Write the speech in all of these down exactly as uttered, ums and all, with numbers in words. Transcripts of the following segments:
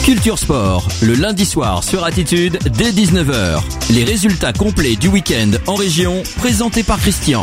Culture Sport, le lundi soir sur Attitude dès dix-neuf heures. Les résultats complets du week-end en région, présentés par Christian.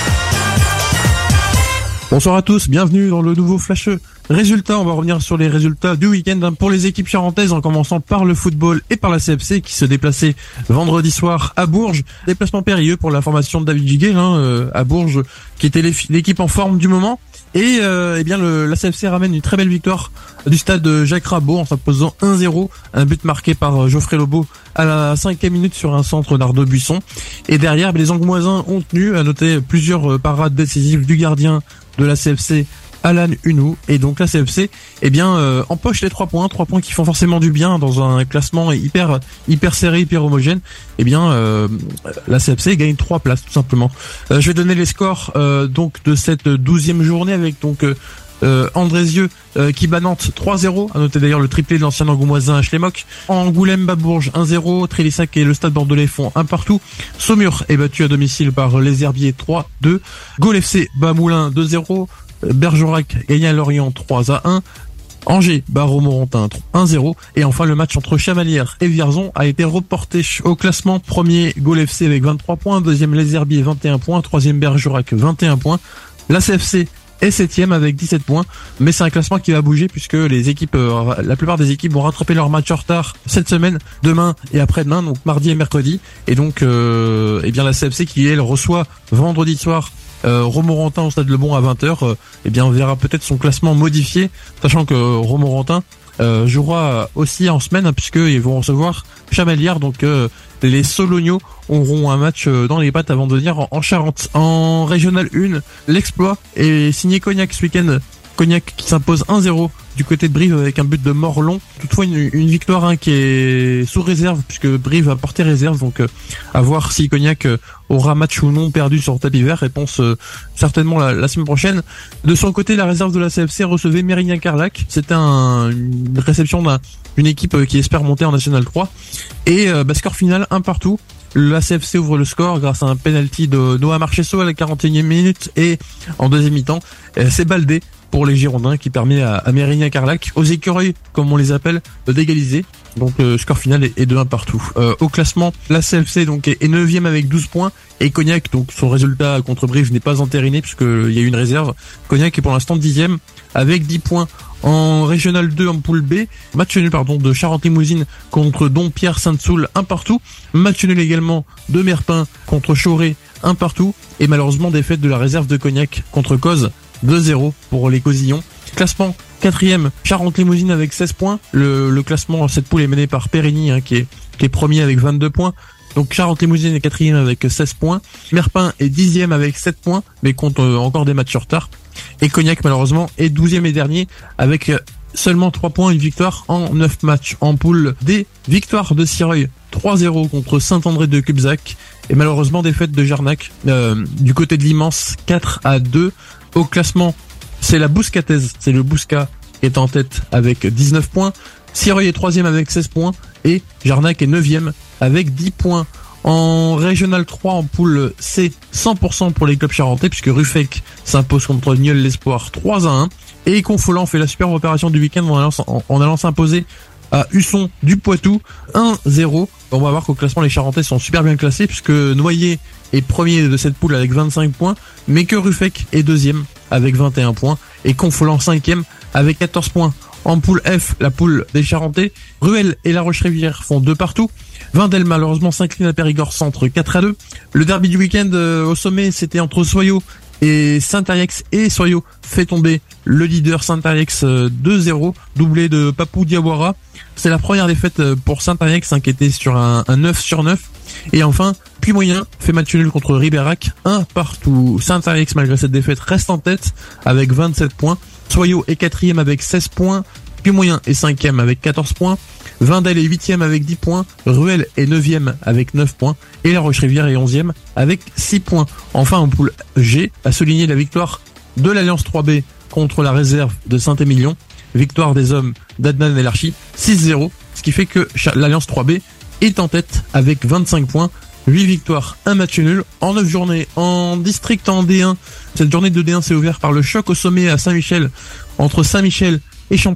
Bonsoir à tous, bienvenue dans le nouveau Flash Résultats. On va revenir sur les résultats du week-end pour les équipes charentaises, en commençant par le football et par la C F C qui se déplaçait vendredi soir à Bourges. Déplacement périlleux pour la formation de David Giguet hein, euh, à Bourges, qui était l'équipe en forme du moment. Et euh, eh bien le, la C F C ramène une très belle victoire du stade Jacques Rabot en s'imposant un zéro. Un but marqué par Geoffrey Lobo à la cinquième minute sur un centre d'Arnaud Buisson. Et derrière, les Angoumoisins ont tenu, à noter plusieurs parades décisives du gardien de la C F C, Alan Hunou. Et donc la C F C eh bien euh, empoche les trois points, trois points qui font forcément du bien dans un classement hyper hyper serré, hyper homogène. Eh bien euh, la C F C gagne trois places tout simplement. Euh, je vais donner les scores euh, donc de cette douzième journée avec donc euh, Euh, Andrézieux euh, qui bat Nantes trois zéro, à noter d'ailleurs le triplé de l'ancien Angoumoisin Schlemock. Angoulême bat Bourges un zéro, Trélissac et le Stade Bordelais font un partout. Saumur est battu à domicile par les Herbiers trois deux. Gaulle F C bat Moulins deux zéro, Bergerac gagne à Lorient trois à un. Angers bat Romorantin un zéro. Et enfin le match entre Chamalières et Vierzon a été reporté au classement. Premier Gaulle F C avec vingt-trois points, deuxième les Herbiers vingt et un points, troisième Bergerac vingt et un points. La C F C est septième avec dix-sept points, mais c'est un classement qui va bouger puisque les équipes, euh, la plupart des équipes vont rattraper leur match en retard cette semaine, demain et après-demain, donc mardi et mercredi. Et donc, euh, eh bien la C F C qui elle reçoit vendredi soir euh, Romorantin au Stade Lebon à vingt heures. Euh, eh bien on verra peut-être son classement modifié, sachant que Romorantin euh, jouera aussi en semaine hein, puisqu'ils vont recevoir Chamalières, donc euh, les Solognos auront un match dans les pattes avant de venir en Charente. En Régional un, l'exploit est signé Cognac ce week-end. Cognac qui s'impose un zéro du côté de Brive avec un but de Morlon. Toutefois une, une victoire hein, qui est sous réserve puisque Brive a porté réserve. Donc euh, à voir si Cognac euh, aura match ou non perdu sur le tapis vert. Réponse euh, certainement la, la semaine prochaine. De son côté, la réserve de la C F C recevait Mérignac-Carlac. C'était un, une réception d'une équipe qui espère monter en National trois. Et euh, bah, score final un partout. La C F C ouvre le score grâce à un penalty de Noah Marchesso à la quarante et unième minute. Et en deuxième mi-temps, euh, c'est Baldé pour les Girondins qui permet à, à Mérignac-Carlac, aux écureuils comme on les appelle, d'égaliser. Donc le score final est, est de un partout. Euh, au classement, la C F C donc est neuvième avec douze points et Cognac, donc son résultat contre Brive n'est pas entériné puisqu'il y a eu une réserve. Cognac est pour l'instant dixième avec dix points. En Régional deux, en poule B, match nul pardon de Charente-Limousine contre Dompierre Sainte-Soule, un partout. Match nul également de Merpin contre Chauray, un partout. Et malheureusement défaite de la réserve de Cognac contre Cozes, deux zéro pour les Cosillons. Classement quatrième, Charente-Limousine avec seize points. Le, le classement, cette poule est mené par Périgny hein, qui, est, qui est premier avec vingt-deux points. Donc Charente-Limousine est quatrième avec seize points. Merpin est dixième avec sept points, mais compte euh, encore des matchs en retard. Et Cognac malheureusement est douzième et dernier avec seulement trois points, une victoire en neuf matchs. En poule D, victoire de Sireuil trois zéro contre Saint-André de Cubzac. Et malheureusement défaite de Jarnac euh, du côté de l'Immense quatre à deux. Au classement, c'est la Bouscataise, c'est le Bouscat qui est en tête avec dix-neuf points. Sireuil est troisième avec seize points et Jarnac est neuvième avec dix points. En Régional trois, en poule C, cent pour cent pour les clubs charentais puisque Ruffec s'impose contre Nieul l'Espoir trois à un. Et Confolens fait la superbe opération du week-end en allant, en, en allant s'imposer à Husson du Poitou un zéro. On va voir qu'au classement les Charentais sont super bien classés puisque Noyer est premier de cette poule avec vingt-cinq points, mais que Ruffec est deuxième avec vingt et un points et Confolens cinquième avec quatorze points. En poule F, la poule des Charentais, Ruel et La Roche-Rivière font deux partout. Vindel malheureusement s'incline à Périgord Centre quatre à deux. Le derby du week-end euh, au sommet, c'était entre Soyaux et Saint-Ariex, et Soyaux fait tomber le leader Saint-Ariex euh, deux zéro, doublé de Papou Diawara. C'est la première défaite pour Saint-Ariex hein, qui était sur un, un neuf sur neuf. Et enfin, Puy-Moyen fait match nul contre Ribérac, un partout. Saint-Ariex malgré cette défaite reste en tête avec vingt-sept points. Soyaux est quatrième avec seize points. Puy-Moyen est cinquième avec quatorze points. Vindel est huitième avec dix points. Ruel est neuvième avec neuf points. Et La Roche-Rivière est onzième avec six points. Enfin, en poule G, a souligné la victoire de l'Alliance trois B contre la réserve de Saint-Émilion. Victoire des hommes d'Adnan El Archi, six zéro. Ce qui fait que l'Alliance trois B est en tête avec vingt-cinq points. huit victoires, un match nul en neuf journées. En district en D un, cette journée de D un s'est ouverte par le choc au sommet à Saint-Michel entre Saint-Michel et Champniers.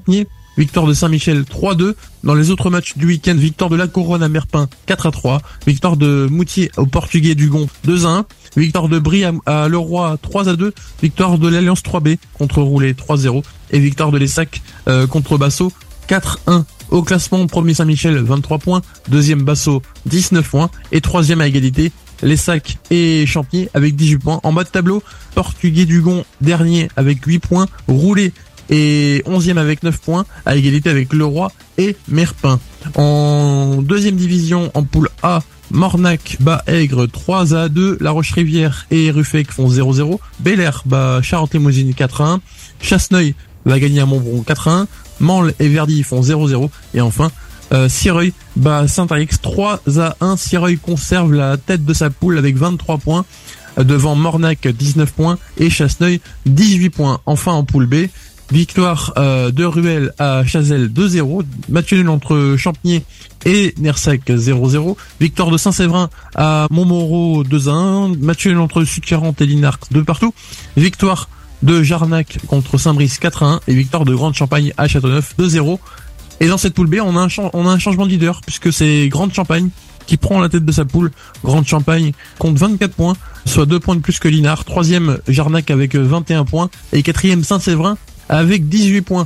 victoire de Saint-Michel trois à deux. Dans les autres matchs du week-end, victoire de La Couronne à Merpin quatre à trois, victoire de Moutier au Portugais du Gon deux à un, victoire de Brie à, à Leroy trois à deux, victoire de l'Alliance trois B contre Roulet trois à zéro et victoire de l'Essac euh, contre Basso quatre à un. Au classement, premier Saint-Michel vingt-trois points, deuxième Basso dix-neuf points et troisième à égalité l'Essac et Champigny avec dix-huit points. En bas de tableau, Portugais du Gon dernier avec huit points, Roulet et onzième avec neuf points, à égalité avec Leroy et Merpin. En deuxième division, en poule A, Mornac bat Aigre trois à deux, La Roche-Rivière et Ruffec font zéro à zéro, Bel-Air bat Charente-Limousine quatre à un, Chasseneuil va gagner à Montbron quatre à un, Mansle et Verdy font zéro à zéro, et enfin euh, Sireuil bat Saint-Arix trois à un. Sireuil conserve la tête de sa poule avec vingt-trois points, devant Mornac dix-neuf points et Chasseneuil dix-huit points. Enfin en poule B, victoire euh, de Ruel à Chazelles deux à zéro, match nul entre Champigny et Nersac zéro à zéro, victoire de Saint-Séverin à Montmoreau deux à un, match nul entre Sud-Charente et Linarc deux partout, victoire de Jarnac contre Saint-Brice quatre à un et victoire de Grande Champagne à Châteauneuf deux à zéro. Et dans cette poule B, on a un, on a un changement de leader puisque c'est Grande Champagne qui prend la tête de sa poule. Grande Champagne compte vingt-quatre points, soit deux points de plus que Linard. Troisième, Jarnac avec vingt et un points et quatrième Saint-Séverin avec dix-huit points.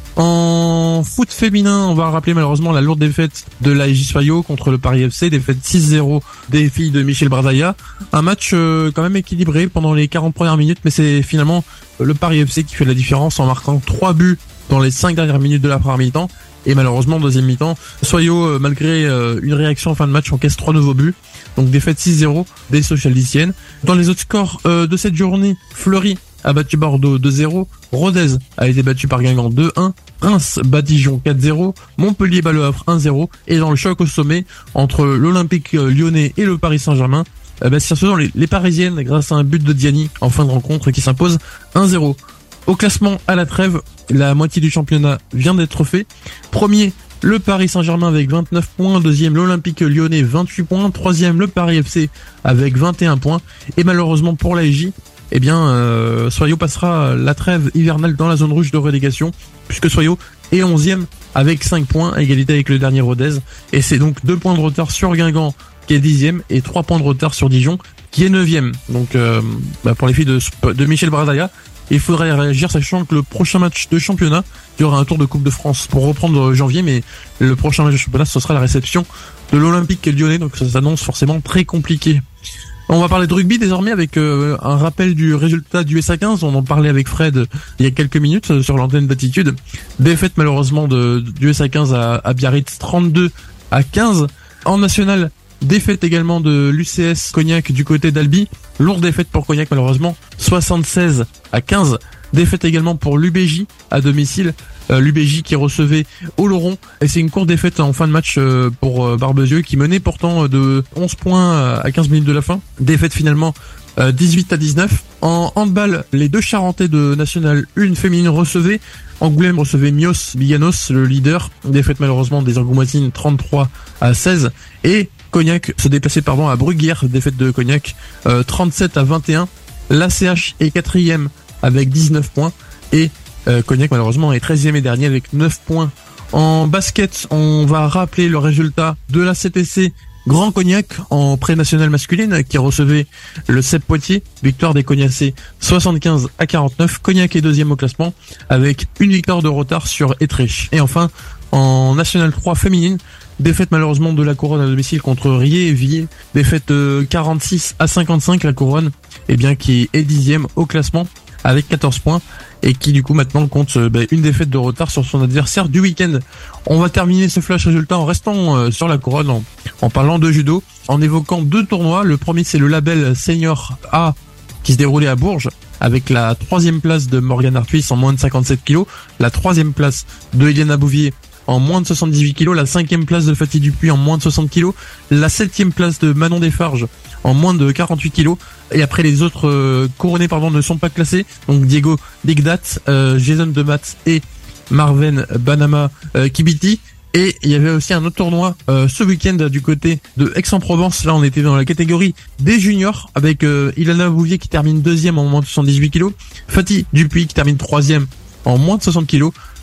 En foot féminin, on va rappeler malheureusement la lourde défaite de l'A J Soyaux contre le Paris F C, défaite six à zéro des filles de Michel Bradaya. Un match euh, quand même équilibré pendant les quarante premières minutes, mais c'est finalement le Paris F C qui fait la différence en marquant trois buts dans les cinq dernières minutes de la première mi-temps. Et malheureusement, deuxième mi-temps, Soyaux, euh, malgré euh, une réaction en fin de match, encaisse trois nouveaux buts. Donc défaite six à zéro des socialiciennes. Dans les autres scores euh, de cette journée, Fleury a battu Bordeaux deux à zéro, Rodez a été battu par Guingamp deux à un, Reims bat Dijon quatre à zéro, Montpellier bat Le Havre un à zéro, et dans le choc au sommet entre l'Olympique lyonnais et le Paris Saint-Germain, euh, bah, ce sont les, les Parisiennes grâce à un but de Diani en fin de rencontre qui s'impose un à zéro. Au classement à la trêve, la moitié du championnat vient d'être fait. Premier, le Paris Saint-Germain avec vingt-neuf points, deuxième l'Olympique lyonnais vingt-huit points, troisième le Paris F C avec vingt et un points, et malheureusement pour l'A J, eh bien, euh, Soyaux passera la trêve hivernale dans la zone rouge de relégation, puisque Soyaux est onzième avec cinq points, à égalité avec le dernier Rodez. Et c'est donc deux points de retard sur Guingamp, qui est dixième, et trois points de retard sur Dijon, qui est neuvième. Donc, euh, bah pour les filles de, de Michel Bradaya, il faudrait réagir, sachant que le prochain match de championnat, il y aura un tour de Coupe de France pour reprendre janvier, mais le prochain match de championnat, ce sera la réception de l'Olympique lyonnais, donc ça s'annonce forcément très compliqué. On va parler de rugby désormais avec euh, un rappel du résultat du S A quinze. On en parlait avec Fred il y a quelques minutes euh, sur l'antenne d'Attitude. Défaite malheureusement de, du S A quinze à, à Biarritz trente-deux à quinze. En national, défaite également de l'U C S Cognac du côté d'Albi. Lourde défaite pour Cognac malheureusement, soixante-seize à quinze. Défaite également pour l'U B J à domicile. Euh, L'U B J qui recevait Oloron, et c'est une courte défaite en fin de match euh, pour euh, Barbezieux qui menait pourtant de onze points à quinze minutes de la fin. Défaite finalement euh, dix-huit à dix-neuf. En handball, les deux Charentais de National un féminine recevaient. Angoulême recevait Mios Biganos, le leader. Défaite malheureusement des Angoumoisines trente-trois à seize. Et Cognac se déplaçait pardon à Bruguière, défaite de Cognac euh, trente-sept à vingt et un. L'A C H est quatrième avec dix-neuf points et euh, Cognac malheureusement est treizième et dernier avec neuf points. En basket, on va rappeler le résultat de la C T C Grand Cognac en pré-nationale masculine qui recevait le C E P Poitiers. Victoire des Cognacés soixante-quinze à quarante-neuf. Cognac est deuxième au classement avec une victoire de retard sur Étrèches. Et enfin, en National trois féminine, défaite malheureusement de la Couronne à domicile contre Riez et Villiers. Défaite de quarante-six à cinquante-cinq, la Couronne, eh bien, qui est dixième au classement avec quatorze points et qui du coup maintenant compte euh, bah, une défaite de retard sur son adversaire du week-end. On va terminer ce flash résultat en restant euh, sur la Couronne, en, en parlant de judo, en évoquant deux tournois. Le premier, c'est le label Senior A qui se déroulait à Bourges avec la troisième place de Morgane Arthuis en moins de cinquante-sept kilos, la troisième place de Eliana Bouvier en moins de soixante-dix-huit kilos, la cinquième place de Fatih Dupuis en moins de soixante kilos, la septième place de Manon Desfarges en moins de quarante-huit kilos, et après les autres euh, couronnés pardon ne sont pas classés, donc Diego Digdat, euh, Jason Demat et Marven Banama euh, Kibiti. Et il y avait aussi un autre tournoi euh, ce week-end du côté de Aix-en-Provence. Là, on était dans la catégorie des juniors avec euh, Ilana Bouvier qui termine deuxième en moins de soixante-dix-huit kilos, Fatih Dupuis qui termine troisième en moins de soixante kilos,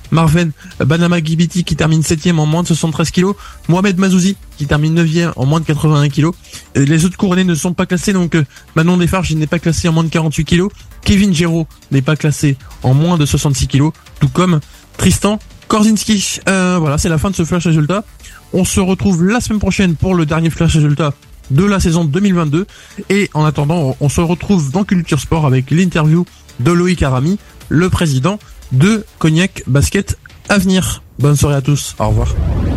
Marven Banama Gibiti qui termine septième en moins de soixante-treize kilos, Mohamed Mazouzi qui termine neuvième en moins de quatre-vingt-un kilos. Les autres couronnés ne sont pas classés, donc Manon Desfarges n'est pas classé en moins de quarante-huit kilos, Kevin Géraud n'est pas classé en moins de soixante-six kilos, tout comme Tristan Korzinski. Euh, voilà, c'est la fin de ce flash résultat. On se retrouve la semaine prochaine pour le dernier flash résultat de la saison deux mille vingt-deux. Et en attendant, on se retrouve dans Culture Sport avec l'interview de Loïc Arami, le président de Cognac Basket Avenir. Bonne soirée à tous. Au revoir.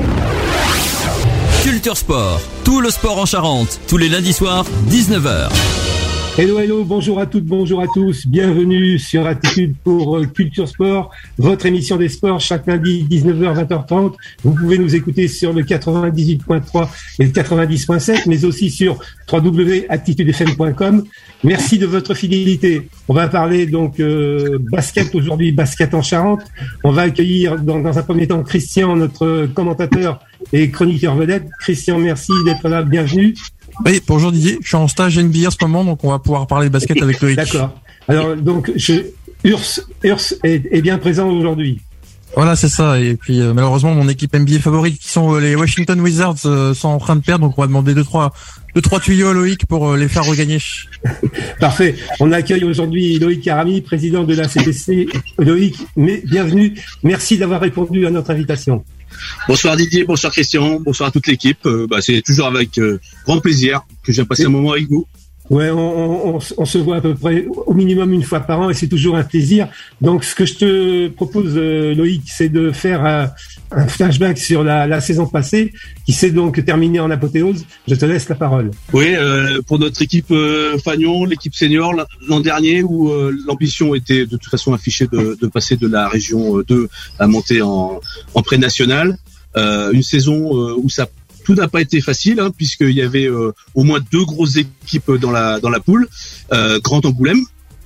Culture Sport, tout le sport en Charente, tous les lundis soirs, dix-neuf heures. Hello, hello, bonjour à toutes, bonjour à tous, bienvenue sur Attitude pour Culture Sport, votre émission des sports chaque lundi dix-neuf heures vingt heures trente. Vous pouvez nous écouter sur le quatre-vingt-dix-huit point trois et le quatre-vingt-dix point sept, mais aussi sur w w w point attitude f m point com. Merci de votre fidélité. On va parler donc euh, basket aujourd'hui, basket en Charente. On va accueillir dans, dans un premier temps Christian, notre commentateur et chroniqueur vedette. Christian, merci d'être là, bienvenue. Oui, bonjour Didier, je suis en stage N B A en ce moment, donc on va pouvoir parler de basket avec Loïc. D'accord. Alors, donc, je, Urs, Urs est, est bien présent aujourd'hui. Voilà, c'est ça. Et puis, euh, malheureusement, mon équipe N B A favorite, qui sont euh, les Washington Wizards, euh, sont en train de perdre, donc on va demander deux, trois, deux, trois tuyaux à Loïc pour euh, les faire regagner. Parfait. On accueille aujourd'hui Loïc Arami, président de la C P C. Loïc, mais, bienvenue. Merci d'avoir répondu à notre invitation. Bonsoir Didier, bonsoir Christian, bonsoir à toute l'équipe. Euh, bah, c'est toujours avec euh, grand plaisir que j'ai passé un moment avec vous. Ouais, on, on, on se voit à peu près au minimum une fois par an et c'est toujours un plaisir. Donc, ce que je te propose, euh, Loïc, c'est de faire euh, un flashback sur la, la saison passée qui s'est donc terminée en apothéose. Je te laisse la parole. Oui, euh, pour notre équipe euh, Fagnon, l'équipe senior, l'an dernier, où euh, l'ambition était de toute façon affichée de, de passer de la région deux à monter en, en pré-national. Euh, une saison euh, où ça tout n'a pas été facile, hein, puisqu'il y avait euh, au moins deux grosses équipes dans la dans la poule. Euh, Grand Angoulême,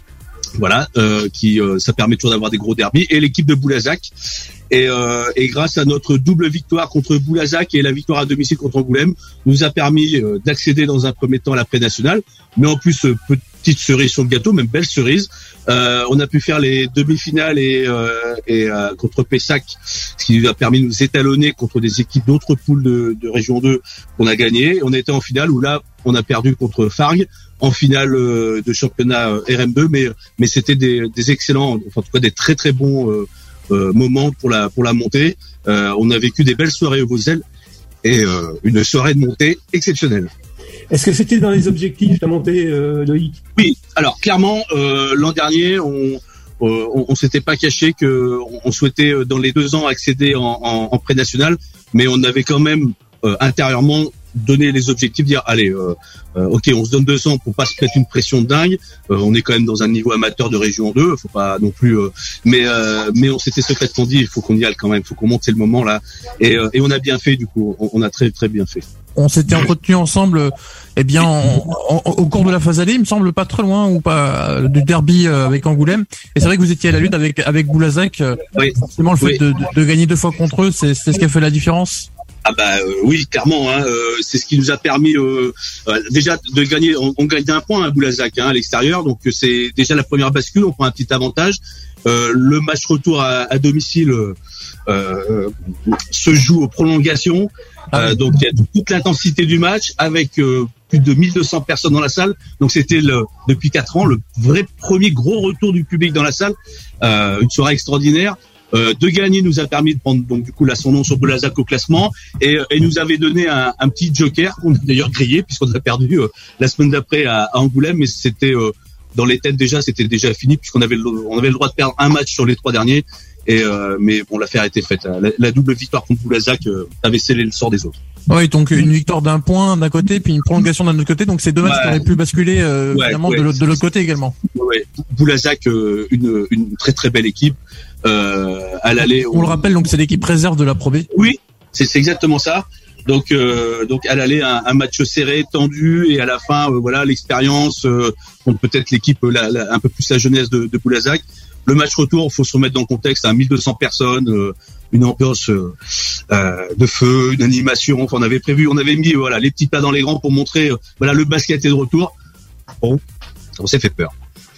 voilà, euh, qui euh, ça permet toujours d'avoir des gros derbys, et l'équipe de Boulazac. Et, euh, et grâce à notre double victoire contre Boulazac et la victoire à domicile contre Angoulême, nous a permis euh, d'accéder dans un premier temps à la pré-nationale. Mais en plus, euh, petite cerise sur le gâteau, même belle cerise, euh, on a pu faire les demi-finales et, euh, et euh, contre Pessac, ce qui nous a permis de nous étalonner contre des équipes d'autres poules de, de Région deux qu'on a gagné. On était en finale où là, on a perdu contre Fargue en finale euh, de championnat euh, R M deux, mais mais c'était des, des excellents, enfin en tout cas des très très bons euh, euh, moments pour la pour la montée. Euh, on a vécu des belles soirées au Vosel et euh, une soirée de montée exceptionnelle. Est-ce que c'était dans les objectifs de montée, euh, Loïc ? Oui, alors clairement, euh, l'an dernier, on euh, on, on s'était pas caché que on, on souhaitait dans les deux ans accéder en, en, en pré-national, mais on avait quand même euh, intérieurement donné les objectifs, dire allez, euh, euh, ok, on se donne deux ans pour pas se mettre une pression de dingue. Euh, on est quand même dans un niveau amateur de Région deux, faut pas non plus. Euh, mais euh, mais on s'était secrètement dit, il faut qu'on y aille quand même, il faut qu'on monte, c'est le moment là. Et, euh, et on a bien fait du coup, on, on a très très bien fait. On s'était entretenu ensemble, eh bien, en, en, au cours de la phase allée, il me semble pas très loin ou pas du derby avec Angoulême. Et c'est vrai que vous étiez à la lutte avec avec Boulazac. Oui. Forcément, le fait Oui. de, de, de gagner deux fois contre eux, c'est, c'est ce qui a fait la différence. Ah bah euh, oui, clairement, hein, euh, c'est ce qui nous a permis euh, euh, déjà de gagner. On, on gagne d'un point à Boulazac, hein, à l'extérieur, donc c'est déjà la première bascule. On prend un petit avantage. Euh, le match retour à, à domicile euh, euh, se joue aux prolongations. Euh, donc il y a toute l'intensité du match avec euh, plus de mille deux cents personnes dans la salle. Donc c'était le, depuis quatre ans le vrai premier gros retour du public dans la salle. Euh, une soirée extraordinaire. Euh, de gagner nous a permis de prendre donc du coup l'ascendant sur Boulazac au classement et, et nous avait donné un, un petit joker qu'on a d'ailleurs grillé puisqu'on a perdu euh, la semaine d'après à, à Angoulême, mais c'était euh, dans les têtes déjà, c'était déjà fini puisqu'on avait le, on avait le droit de perdre un match sur les trois derniers. Et euh, mais bon, l'affaire était faite. La, la double victoire contre Boulazac euh, avait scellé le sort des autres. Oui, donc une victoire d'un point d'un côté, puis une prolongation d'un autre côté. Donc c'est deux matchs qui auraient pu basculer euh, ouais, évidemment ouais, de, l'autre, de l'autre côté également. Ouais, Boulazac, euh, une, une très très belle équipe. Euh, à l'aller, on, on le rappelle, donc c'est l'équipe réserve de la Pro B. Oui, c'est, c'est exactement ça. Donc, euh, donc à l'aller, un, un match serré, tendu, et à la fin, euh, voilà, l'expérience, euh, contre peut-être l'équipe la, la, un peu plus la jeunesse de, de Boulazac. Le match retour, faut se remettre dans le contexte, à mille deux cents personnes, euh, une ambiance euh, euh, de feu, une animation. Enfin, on avait prévu, on avait mis voilà les petits pas dans les grands pour montrer euh, voilà le basket est de retour. Bon, on s'est fait peur.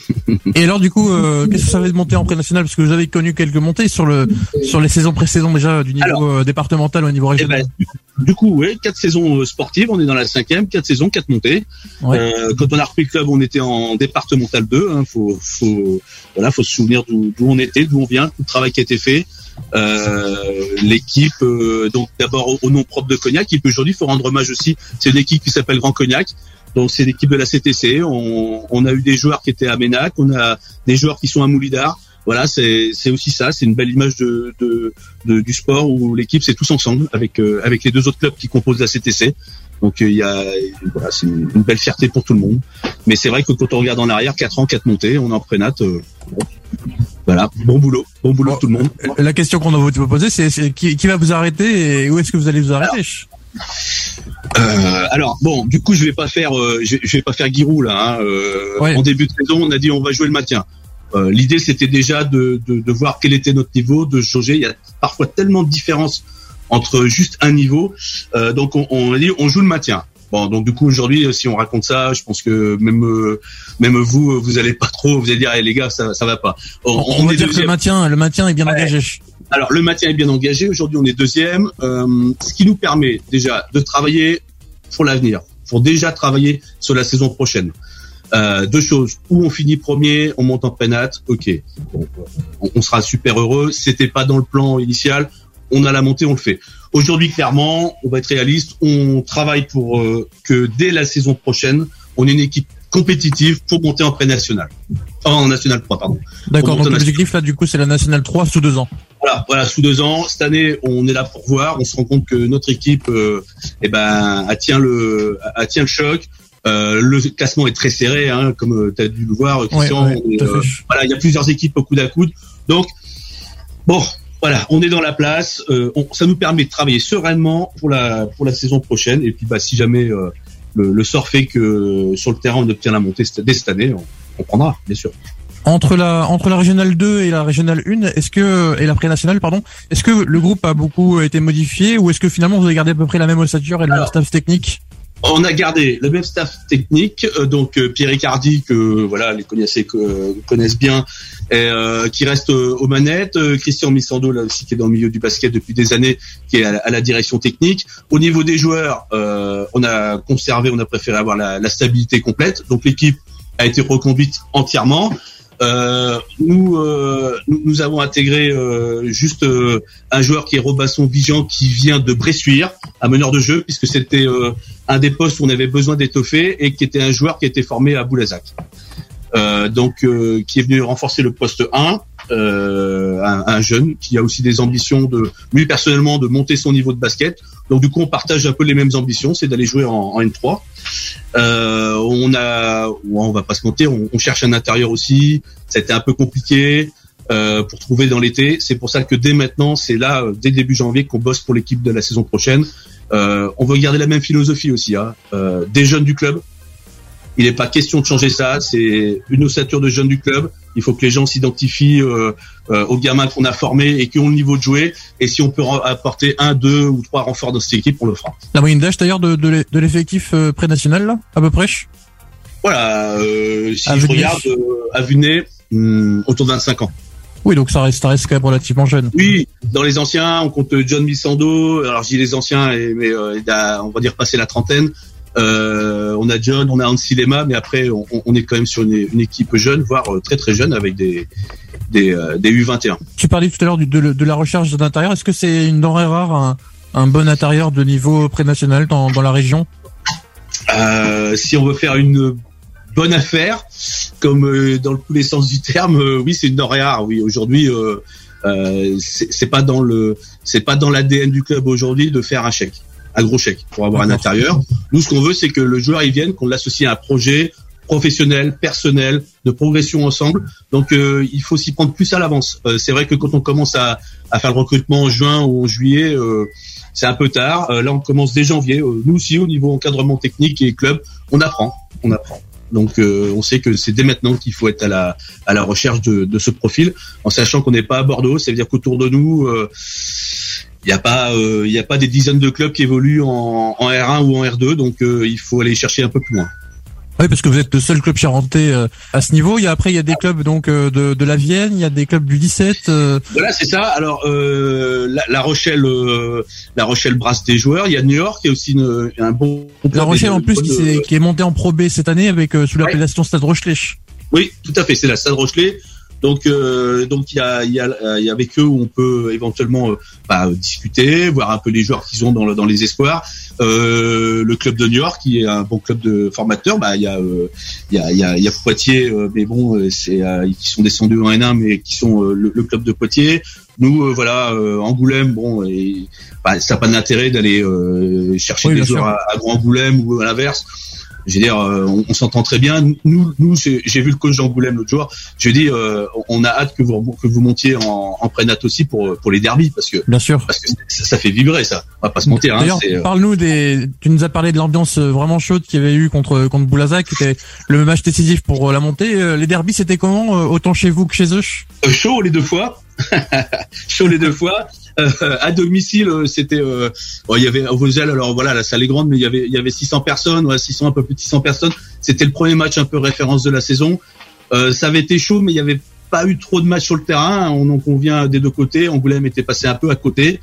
Et alors du coup, euh, qu'est-ce que ça fait de monter en pré-national? Parce que vous avez connu quelques montées sur le sur les saisons précédentes déjà du niveau alors, euh, départemental au niveau régional. Eh ben, du coup, oui, quatre saisons sportives, on est dans la cinquième, quatre saisons, quatre montées. Ouais. Euh, quand on a repris le club, on était en départemental deux. Hein, faut, faut, voilà, faut se souvenir d'où, d'où on était, d'où on vient, tout le travail qui a été fait. Euh, l'équipe, euh, donc d'abord au, au nom propre de Cognac, qui aujourd'hui faut rendre hommage aussi. C'est une équipe qui s'appelle Grand Cognac. Donc c'est l'équipe de la C T C. On, on a eu des joueurs qui étaient à Ménac, on a des joueurs qui sont à Moulidar. Voilà, c'est, c'est aussi ça. C'est une belle image de, de, de du sport où l'équipe c'est tous ensemble avec euh, avec les deux autres clubs qui composent la C T C. Donc il y a voilà, c'est une, une belle fierté pour tout le monde. Mais c'est vrai que quand on regarde en arrière, quatre ans, quatre montées, on est en prénat. Euh, voilà, bon boulot, bon boulot bon, tout le monde. La question qu'on a vous poser, c'est, c'est qui, qui va vous arrêter et où est-ce que vous allez vous arrêter? Alors, euh, alors bon, du coup, je vais pas faire, euh, je, je vais pas faire Giroud là. Hein, euh, ouais. En début de saison, on a dit on va jouer le maintien. Euh, l'idée, c'était déjà de, de, de voir quel était notre niveau, de jauger. Il y a parfois tellement de différences entre juste un niveau. Euh, donc, on, on a dit on joue le maintien. Bon, donc du coup aujourd'hui, si on raconte ça, je pense que même euh, même vous, vous allez pas trop, vous allez dire, hey, les gars, ça ça va pas. On, on, on va dire deuxième. que le maintien, le maintien est bien ouais. engagé. Alors le maintien est bien engagé. Aujourd'hui, on est deuxième, euh, ce qui nous permet déjà de travailler pour l'avenir, pour déjà travailler sur la saison prochaine. Euh, deux choses. Où on finit premier, on monte en prénat. Ok, bon, on, on sera super heureux. C'était pas dans le plan initial. On a la montée, on le fait. Aujourd'hui, clairement, on va être réaliste. On travaille pour euh, que dès la saison prochaine, on ait une équipe compétitive pour monter en pré-national. Oh, en national trois, pardon. D'accord, donc l'objectif là, du coup, c'est la national trois sous deux ans. Voilà, voilà, sous deux ans. Cette année, on est là pour voir. On se rend compte que notre équipe, euh, eh ben, a tient le, a tient le choc. Euh, le classement est très serré, hein, comme euh, tu as dû le voir, Christian. Ouais, ouais, euh, voilà, il y a plusieurs équipes au coude à coude. Donc, bon. Voilà, on est dans la place. Euh, on, ça nous permet de travailler sereinement pour la pour la saison prochaine. Et puis, bah, si jamais euh, le, le sort fait que sur le terrain on obtient la montée dès cette année, on, on prendra, bien sûr. Entre la entre la régionale deux et la régionale un, est-ce que et la pré-nationale, pardon, est-ce que le groupe a beaucoup été modifié ou est-ce que finalement vous avez gardé à peu près la même ossature et le même staff technique? On a gardé le même staff technique, euh, donc euh, Pierre Ricardi que voilà les connaissez que euh, connaissent bien, et, euh, qui reste euh, aux manettes. Euh, Christian Missando là aussi qui est dans le milieu du basket depuis des années, qui est à la, à la direction technique. Au niveau des joueurs, euh, on a conservé, on a préféré avoir la, la stabilité complète. Donc l'équipe a été reconduite entièrement. Euh, nous, euh, nous, nous avons intégré euh, juste euh, un joueur qui est Robasson Vigeant, qui vient de Bressuire, un meneur de jeu, puisque c'était euh, un des postes où on avait besoin d'étoffer et qui était un joueur qui était formé à Boulazac. Euh, donc, euh, qui est venu renforcer le poste un, euh, un, un jeune qui a aussi des ambitions de, lui personnellement, de monter son niveau de basket. Donc, du coup, on partage un peu les mêmes ambitions, c'est d'aller jouer en, en N trois. Euh, on a, on va pas se mentir, on, on cherche un intérieur aussi. Ça a été un peu compliqué euh, pour trouver dans l'été. C'est pour ça que dès maintenant, c'est là, dès le début janvier, qu'on bosse pour l'équipe de la saison prochaine. Euh, on veut garder la même philosophie aussi, hein. Euh, des jeunes du club. Il n'est pas question de changer ça. C'est une ossature de jeunes du club. Il faut que les gens s'identifient euh, euh, aux gamins qu'on a formés et qui ont le niveau de jouer. Et si on peut apporter un, deux ou trois renforts dans cette équipe, on le fera. La moyenne d'âge d'ailleurs de, de l'effectif euh, pré-national, là, à peu près. Voilà. Euh, si à je regarde euh, à vue de nez, hum, autour de vingt-cinq ans. Oui, donc ça reste, ça reste quand même relativement jeune. Oui, dans les anciens, on compte John Missando. Alors je dis les anciens, mais euh, il a, on va dire passer la trentaine. Euh, on a John, on a Hansi Lema, mais après on, on est quand même sur une, une équipe jeune, voire très très jeune, avec des des, euh, des U vingt et un. Tu parlais tout à l'heure du, de, de la recherche d'intérieur. Est-ce que c'est une denrée rare, un, un bon intérieur de niveau pré-national dans, dans la région? euh, Si on veut faire une bonne affaire, comme euh, dans tous les sens du terme, euh, oui, c'est une denrée rare. Oui, aujourd'hui, euh, euh, c'est, c'est pas dans le, c'est pas dans l'A D N du club aujourd'hui de faire un chèque. Un gros chèque pour avoir un intérieur. Nous, ce qu'on veut, c'est que le joueur il vienne, qu'on l'associe à un projet professionnel, personnel, de progression ensemble. Donc, euh, il faut s'y prendre plus à l'avance. Euh, c'est vrai que quand on commence à, à faire le recrutement en juin ou en juillet, euh, c'est un peu tard. Euh, là, on commence dès janvier. Euh, nous aussi, au niveau encadrement technique et club, on apprend, on apprend. Donc, euh, on sait que c'est dès maintenant qu'il faut être à la à la recherche de, de ce profil, en sachant qu'on n'est pas à Bordeaux. Ça veut dire qu'autour de nous, euh, il n'y a pas, il euh, y a pas des dizaines de clubs qui évoluent en, en R un ou en R deux, donc euh, il faut aller chercher un peu plus loin. Oui, parce que vous êtes le seul club charentais euh, à ce niveau. Il y a après il y a des clubs donc euh, de de la Vienne, il y a des clubs du dix-sept. Euh... Voilà, c'est ça. Alors euh, la, la Rochelle, euh, la Rochelle brasse des joueurs. Il y a New York, il y a aussi une, un bon. La Rochelle en plus qui, est, qui est montée en Pro B cette année avec euh, sous l'appellation ouais. Stade Rochelet. Oui, tout à fait. C'est la Stade Rochelet. Donc, euh, donc il y a, il y a, il y a avec eux où on peut éventuellement euh, bah, discuter, voir un peu les joueurs qu'ils ont dans, le, dans les espoirs. Euh, le club de New York, qui est un bon club de formateurs, bah il y a, euh, il y a, il y a, il y a Poitiers, euh, mais bon, c'est euh, qui sont descendus en N un, mais qui sont euh, le, le club de Poitiers. Nous, euh, voilà, euh, Angoulême, bon, et, bah, ça n'a pas d'intérêt d'aller euh, chercher oui, des joueurs à, à Grand-Angoulême ou à l'inverse. Je veux dire, on, on s'entend très bien. Nous, nous, j'ai vu le coach d'Angoulême l'autre jour. Je dis, euh, on a hâte que vous que vous montiez en, en prénat aussi pour pour les derbies, parce que bien sûr, parce que ça, ça fait vibrer, ça. On va pas se mentir. Hein, D'ailleurs, c'est, parle-nous des. Tu nous as parlé de l'ambiance vraiment chaude qu'il y avait eu contre contre Boulazac, qui était le match décisif pour la montée. Les derbies, c'était comment, autant chez vous que chez eux? euh, Chaud les deux fois. Chaud les deux fois. Euh, à domicile, c'était, euh, bon, il y avait au Vosel, alors voilà, la salle est grande, mais il y avait, il y avait six cents personnes, ouais, six cents, un peu plus de six cents personnes. C'était le premier match un peu référence de la saison. Euh, ça avait été chaud, mais il y avait pas eu trop de matchs sur le terrain. On en convient des deux côtés. Angoulême était passé un peu à côté.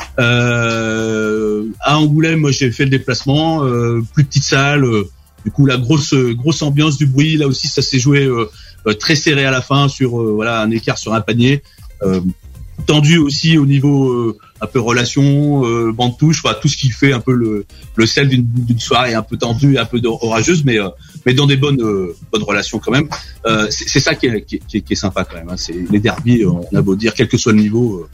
Euh, à Angoulême, moi, j'ai fait le déplacement, euh, plus petite salle. Euh, du coup, la grosse, grosse ambiance, du bruit. Là aussi, ça s'est joué euh, euh, très serré à la fin sur, euh, voilà, un écart sur un panier. Euh, tendu aussi au niveau euh, un peu relation, euh, bande touche, enfin tout ce qui fait un peu le le sel d'une d'une soirée un peu tendue, un peu orageuse, mais euh, mais dans des bonnes euh, bonnes relations quand même. Euh, c'est, c'est ça qui est, qui est qui est sympa quand même. Hein. C'est les derbies, on a beau dire quel que soit le niveau,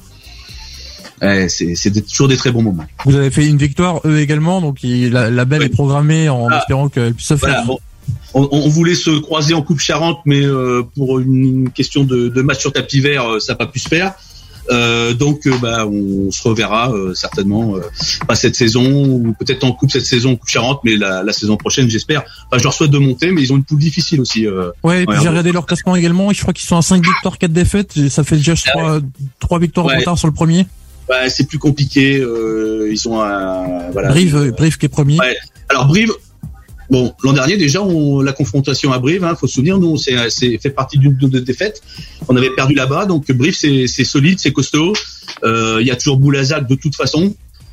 euh, c'est c'est des, toujours des très bons moments. Vous avez fait une victoire eux également, donc il, la, la belle ouais. est programmée en ah, espérant qu'elle puisse se faire. Voilà, bon. On, on voulait se croiser en Coupe Charente, mais euh, pour une question de, de match sur tapis vert, ça n'a pas pu se faire. Euh, donc, euh, bah, on se reverra euh, certainement euh, pas cette saison ou peut-être en coupe cette saison, Coupe Charente, mais la, la saison prochaine, j'espère. Enfin, je leur souhaite de monter, mais ils ont une poule difficile aussi. Euh, ouais, et puis ouais, j'ai regardé leur classement également. Je crois qu'ils sont à cinq victoires, quatre défaites. Et ça fait déjà trois, trois victoires en ouais. retard sur le premier. Ouais, c'est plus compliqué. Euh, ils ont un voilà. Brive, euh, Brive qui est premier. Ouais. Alors Brive. Bon, l'an dernier déjà, on, la confrontation à Brive, hein, faut se souvenir, nous, c'est, c'est fait partie d'une de, de défaite. On avait perdu là-bas, donc Brive, c'est, c'est solide, c'est costaud. Il euh, y a toujours Boulazac de toute façon.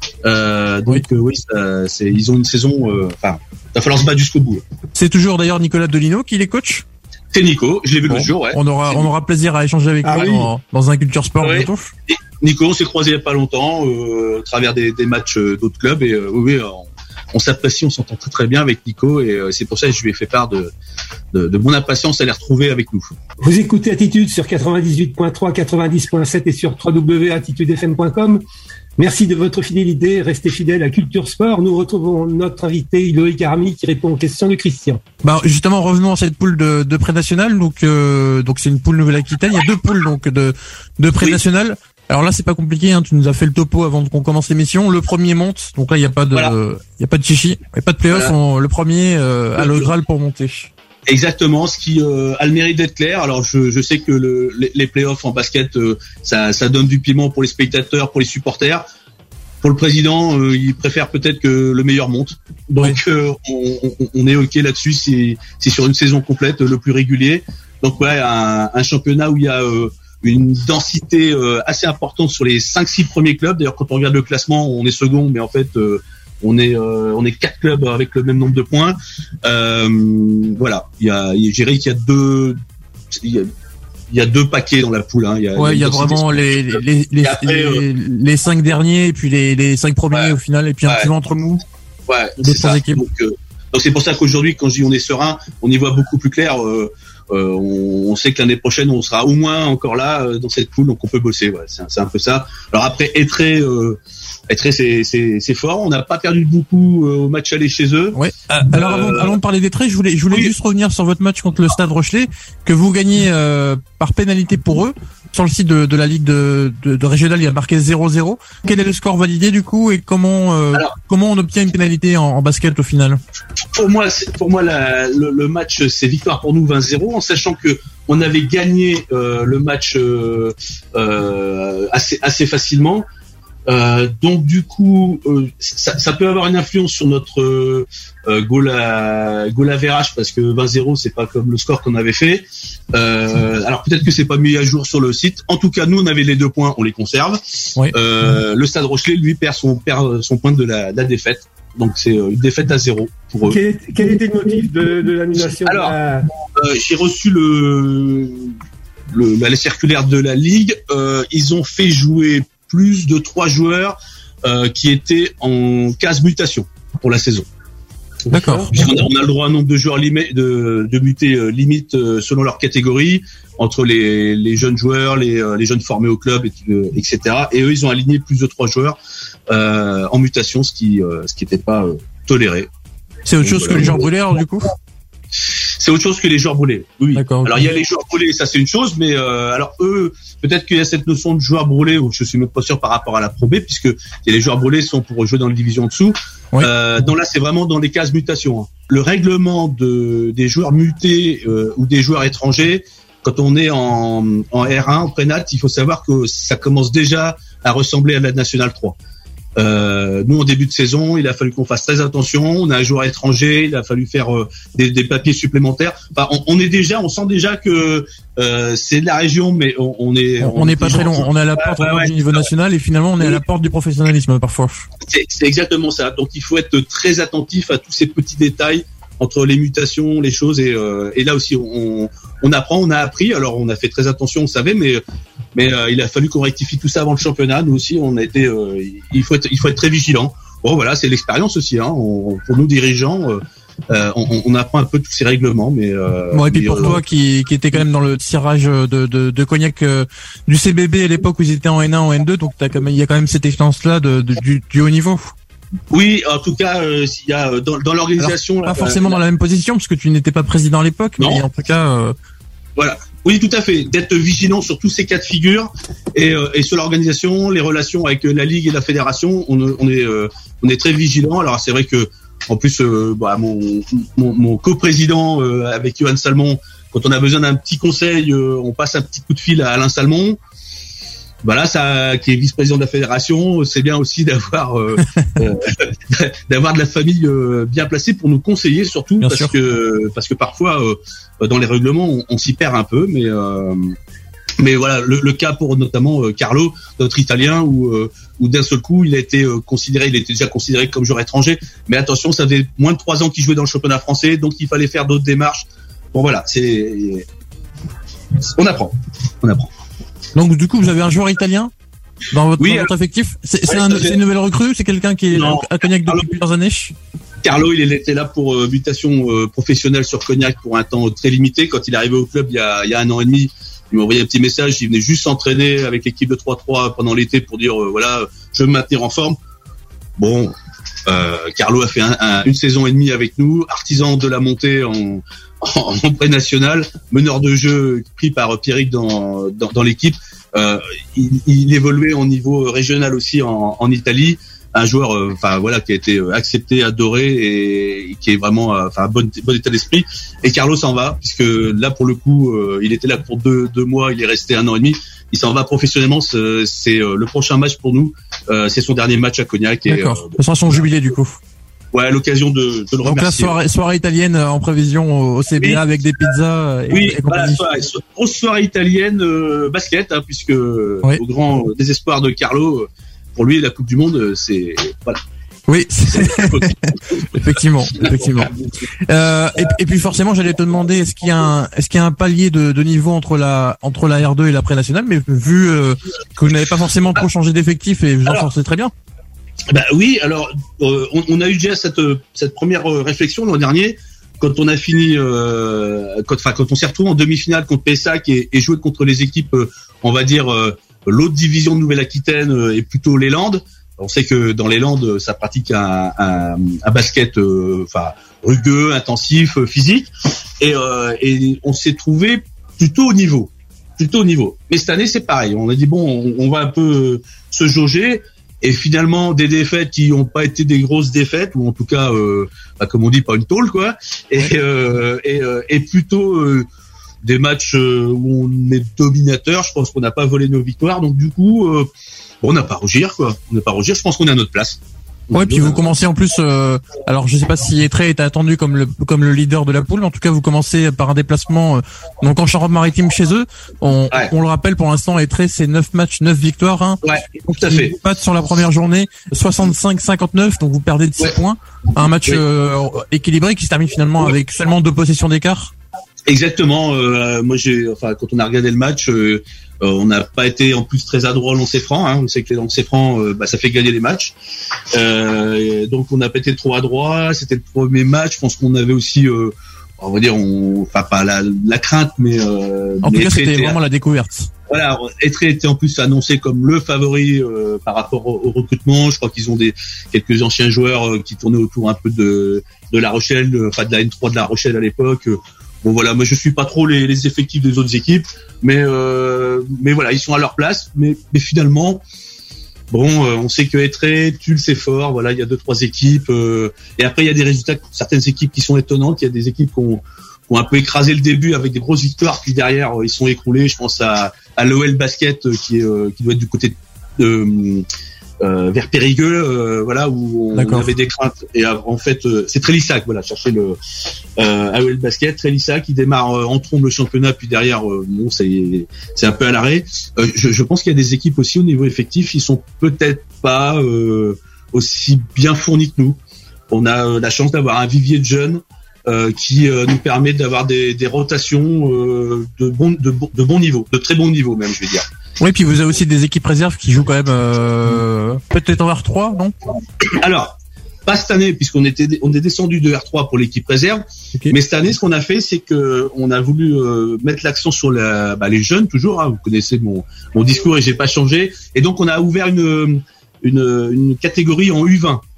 Euh, donc oui, euh, oui ça, c'est, ils ont une saison. Enfin, euh, il va falloir se battre jusqu'au bout. C'est toujours d'ailleurs Nicolas Delino qui les coach. C'est Nico, je l'ai vu bon, le jour. Ouais. On aura, on aura plaisir à échanger avec ah, lui oui. dans, dans un Culture Sport ouais. bientôt. Et Nico, on s'est croisé il y a pas longtemps, euh, à travers des, des matchs d'autres clubs, et euh, oui. On, On s'apprécie, on s'entend très très bien avec Nico et euh, c'est pour ça que je lui ai fait part de, de, de mon impatience à les retrouver avec nous. Vous écoutez Attitude sur quatre-vingt-dix-huit point trois, quatre-vingt-dix point sept et sur w w w point attitude f m point com. Merci de votre fidélité, restez fidèles à Culture Sport. Nous retrouvons notre invité Loïc Army qui répond aux questions de Christian. Bah justement, revenons à cette poule de, de pré-national. Donc euh, donc c'est une poule Nouvelle-Aquitaine. Il y a deux poules donc de de pré-national. Oui. Alors là, c'est pas compliqué, hein. Tu nous as fait le topo avant qu'on commence l'émission. Le premier monte, donc là, il y a pas de, il voilà. y a pas de chichi, il y a pas de play-off. Voilà. On, le premier euh, a le Graal pour monter. Exactement, ce qui euh, a le mérite d'être clair. Alors, je, je sais que le, les, les play-offs en basket, euh, ça, ça donne du piment pour les spectateurs, pour les supporters. Pour le président, euh, il préfère peut-être que le meilleur monte. Donc, ouais. euh, on, on, on est ok là-dessus. C'est, c'est sur une saison complète, le plus régulier. Donc, ouais, un, un championnat où il y a euh, une densité euh, assez importante sur les cinq six premiers clubs. D'ailleurs, quand on regarde le classement, on est second, mais en fait, euh, on est euh, on est quatre clubs avec le même nombre de points. Euh, voilà, il y a, je dirais qu'il y a deux, il y a, il y a deux paquets dans la poule. Hein. Il y a, ouais, il y a vraiment les les les, après, les, euh, les cinq derniers et puis les les cinq premiers ouais, au final et puis un ouais, petit ventre mou. Ouais, c'est ça. Équipes. Donc, euh, donc c'est pour ça qu'aujourd'hui, quand je dis on est serein, on y voit beaucoup plus clair. Euh, Euh, on, on sait que l'année prochaine on sera au moins encore là euh, dans cette poule, donc on peut bosser. Ouais, c'est, un, c'est un peu ça. Alors après, Étré, euh, Étré c'est, c'est, c'est fort. On n'a pas perdu beaucoup euh, au match aller chez eux. Ouais. Euh, alors avant, euh, avant de parler d'Étré, je voulais, je voulais oui. juste revenir sur votre match contre le Stade Rochelet que vous gagnez euh, par pénalité pour eux. Sur le site de, de la Ligue de, de, de régionale, il y a marqué zéro zéro. Quel est le score validé du coup et comment euh, alors, comment on obtient une pénalité en, en basket au final? Pour moi, c'est, pour moi la, le, le match c'est victoire pour nous vingt zéro, en sachant que on avait gagné euh, le match euh, euh, assez assez facilement. Euh, donc du coup, euh, ça, ça peut avoir une influence sur notre euh, euh, goal à goal average parce que vingt zéro c'est pas comme le score qu'on avait fait. Euh, alors peut-être que c'est pas mis à jour sur le site. En tout cas, nous on avait les deux points, on les conserve. Oui. Euh, le Stade Rochelet lui perd son perd son point de la, de la défaite. Donc c'est une défaite à zéro pour eux. Quel, est, quel était le motif de, de l'annulation? Alors, la... euh, j'ai reçu le, le la circulaire de la Ligue. Euh, ils ont fait jouer plus de trois joueurs euh, qui étaient en case mutation pour la saison. D'accord. Puisqu'on a, on a le droit à un nombre de joueurs limite de, de muter euh, limite euh, selon leur catégorie entre les, les jeunes joueurs, les, euh, les jeunes formés au club, et, euh, et cetera. Et eux, ils ont aligné plus de trois joueurs euh, en mutation, ce qui euh, ce qui n'était pas euh, toléré. C'est autre Donc, chose voilà. que les joueurs brûlés, alors du coup. C'est autre chose que les joueurs brûlés. Oui. D'accord. Alors il y a les joueurs brûlés, ça c'est une chose, mais euh, alors eux, peut-être qu'il y a cette notion de joueurs brûlés, où je suis même pas sûr par rapport à la Pro B, puisque les joueurs brûlés sont pour jouer dans les divisions en dessous. Oui. Euh, donc là, c'est vraiment dans les cases mutation. Hein. Le règlement de des joueurs mutés euh, ou des joueurs étrangers, quand on est en, en R un, en prénat, il faut savoir que ça commence déjà à ressembler à la Nationale trois. Euh, nous, en début de saison, il a fallu qu'on fasse très attention. On a un joueur étranger, il a fallu faire euh, des, des papiers supplémentaires. Enfin, on, on est déjà, on sent déjà que euh, c'est de la région, mais on, on est. On n'est pas très long. On est à la porte ah, ouais, du niveau national et finalement on est oui. à la porte du professionnalisme parfois. C'est, c'est exactement ça. Donc il faut être très attentif à tous ces petits détails entre les mutations, les choses et, euh, et là aussi on, on apprend, on a appris. Alors on a fait très attention, on savait, mais mais euh, il a fallu qu'on rectifie tout ça avant le championnat. Nous aussi, on a été, euh, il faut être, il faut être très vigilant. Bon voilà, c'est l'expérience aussi. Hein. On, pour nous dirigeants, euh, euh, on, on apprend un peu tous ces règlements, mais. Euh, bon et puis pour euh, toi qui qui était quand même dans le tirage de de, de Cognac euh, du C B B à l'époque où ils étaient en N un, en N deux, donc t'as quand même, il y a quand même cette expérience-là de, de du, du haut niveau. Oui, en tout cas, euh, s'il y a dans, dans l'organisation. Alors, pas forcément euh, dans la même position, parce que tu n'étais pas président à l'époque, non. Mais en tout cas. Euh... Voilà. Oui, tout à fait. D'être vigilant sur tous ces cas de figure et, euh, et sur l'organisation, les relations avec la ligue et la fédération, on, on est euh, on est très vigilant. Alors c'est vrai que en plus, euh, bah, mon, mon mon coprésident euh, avec Johan Salmon, quand on a besoin d'un petit conseil, euh, on passe un petit coup de fil à Alain Salmon. Voilà, ça, qui est vice-président de la fédération, c'est bien aussi d'avoir euh, euh, d'avoir de la famille euh, bien placée pour nous conseiller, surtout bien parce sûr. que parce que parfois euh, dans les règlements on, on s'y perd un peu, mais euh, mais voilà le, le cas pour notamment euh, Carlo, notre Italien, où euh, où d'un seul coup il a été euh, considéré, il était déjà considéré comme joueur étranger, mais attention, ça faisait moins de trois ans qu'il jouait dans le championnat français, donc il fallait faire d'autres démarches. Bon voilà, c'est on apprend, on apprend. Donc du coup, vous avez un joueur italien dans votre, oui, dans votre effectif. C'est, c'est, ouais, un, c'est une nouvelle recrue. C'est quelqu'un qui est non, à Cognac depuis Carlo, plusieurs années. Carlo, il était là pour euh, mutation euh, professionnelle sur Cognac pour un temps très limité. Quand il est arrivé au club il y a, il y a un an et demi, il m'a envoyé un petit message. Il venait juste s'entraîner avec l'équipe de trois trois pendant l'été pour dire euh, voilà, je veux me maintenir en forme. Bon, euh, Carlo a fait un, un, une saison et demie avec nous, artisan de la montée en en, en pré-national, meneur de jeu pris par Pierrick dans, dans, dans l'équipe. Euh, il, il évoluait au niveau régional aussi en, en Italie. Un joueur, euh, enfin voilà, qui a été accepté, adoré et qui est vraiment, enfin, euh, bon, bon état d'esprit. Et Carlo s'en va, puisque là pour le coup, euh, il était là pour deux, deux mois, il est resté un an et demi. Il s'en va professionnellement. C'est, c'est euh, le prochain match pour nous. Euh, c'est son dernier match à Cognac. D'accord. Et, euh, ce sera son jubilé du coup. Ouais, l'occasion de, de le Donc remercier. Donc la soirée, soirée italienne en prévision au C B A oui. avec des pizzas et, oui, et voilà, soirée, grosse soirée italienne euh, basket, hein, puisque oui. au grand désespoir de Carlo, pour lui la Coupe du Monde, c'est voilà. Oui, c'est... effectivement, effectivement. Euh, et, et puis forcément, j'allais te demander, est-ce qu'il y a un, est-ce qu'il y a un palier de, de niveau entre la, entre la R deux et la pré-nationale, mais vu euh, que vous n'avez pas forcément trop changé d'effectif et vous en sortez très bien. Bah oui, alors euh, on, on a eu déjà cette cette première réflexion l'an dernier quand on a fini, euh, quand enfin quand on s'est retrouvé en demi-finale contre Pessac et, et joué contre les équipes, euh, on va dire euh, l'autre division de Nouvelle-Aquitaine euh, et plutôt les Landes. On sait que dans les Landes, ça pratique un, un, un basket, euh, enfin rugueux, intensif, euh, physique, et, euh, et on s'est trouvé plutôt au niveau, plutôt au niveau. Mais cette année, c'est pareil. On a dit bon, on, on va un peu se jauger. Et finalement, des défaites qui n'ont pas été des grosses défaites, ou en tout cas, euh, bah, comme on dit, pas une tôle, quoi. Et, euh, et, euh, et plutôt euh, des matchs euh, où on est dominateur. Je pense qu'on n'a pas volé nos victoires, donc du coup, euh, on n'a pas à rougir, quoi. On n'a pas à rougir. Je pense qu'on est à notre place. Ouais, puis vous commencez en plus. Euh, alors, je sais pas si Étré était attendu comme le comme le leader de la poule, mais en tout cas, vous commencez par un déplacement euh, donc en Charente-Maritime chez eux. On, ouais. on le rappelle, pour l'instant, Étré c'est neuf matchs, neuf victoires. Hein. Ouais, tout à fait. Vous battez sur la première journée, soixante-cinq cinquante-neuf, donc vous perdez de six ouais. points. Un match ouais. euh, équilibré qui se termine finalement ouais. avec seulement deux possessions d'écart. Exactement. Euh, moi, j'ai, enfin, quand on a regardé le match. Euh, Euh, on n'a pas été en plus très adroit au lancer franc. Hein. On sait que les lancers francs, euh, bah, ça fait gagner les matchs. Euh, donc on n'a pas été trop adroit. C'était le premier match. Je pense qu'on avait aussi, euh, on va dire, on, enfin pas la, la crainte, mais euh, en mais tout cas c'était vraiment la découverte. Voilà, Étré était en plus annoncé comme le favori euh, par rapport au, au recrutement. Je crois qu'ils ont des quelques anciens joueurs euh, qui tournaient autour un peu de de La Rochelle, de, enfin de la N trois de La Rochelle à l'époque. Bon voilà, moi je suis pas trop les, les effectifs des autres équipes, mais euh, mais voilà, ils sont à leur place. Mais mais finalement, bon, euh, on sait que Étré, Tulle c'est fort. Voilà, il y a deux trois équipes. Euh, et après il y a des résultats, certaines équipes qui sont étonnantes. Il y a des équipes qui ont, qui ont un peu écrasé le début avec des grosses victoires, puis derrière euh, ils sont écroulés. Je pense à à l'O L Basket euh, qui est euh, qui doit être du côté de Euh, vers Périgueux, euh, voilà, où on D'accord. avait des craintes. Et euh, en fait, euh, c'est Trélissac, voilà, chercher le euh, A O L Basket, Trélissac qui démarre euh, en trombe le championnat, puis derrière, euh, bon, c'est c'est un peu à l'arrêt. Euh, je, je pense qu'il y a des équipes aussi au niveau effectif, ils sont peut-être pas euh, aussi bien fournis que nous. On a euh, la chance d'avoir un vivier de jeunes euh, qui euh, nous permet d'avoir des, des rotations euh, de bon de, bon, de bon niveau, de très bon niveau même, je vais dire. Oui, puis vous avez aussi des équipes réserves qui jouent quand même euh, peut-être en R trois, non? Alors, pas cette année, puisqu'on était on est descendu de R trois pour l'équipe réserve. Okay. Mais cette année, ce qu'on a fait, c'est que on a voulu euh, mettre l'accent sur la, bah, les jeunes toujours. Hein, vous connaissez mon mon discours et j'ai pas changé. Et donc, on a ouvert une une, une catégorie en U vingt.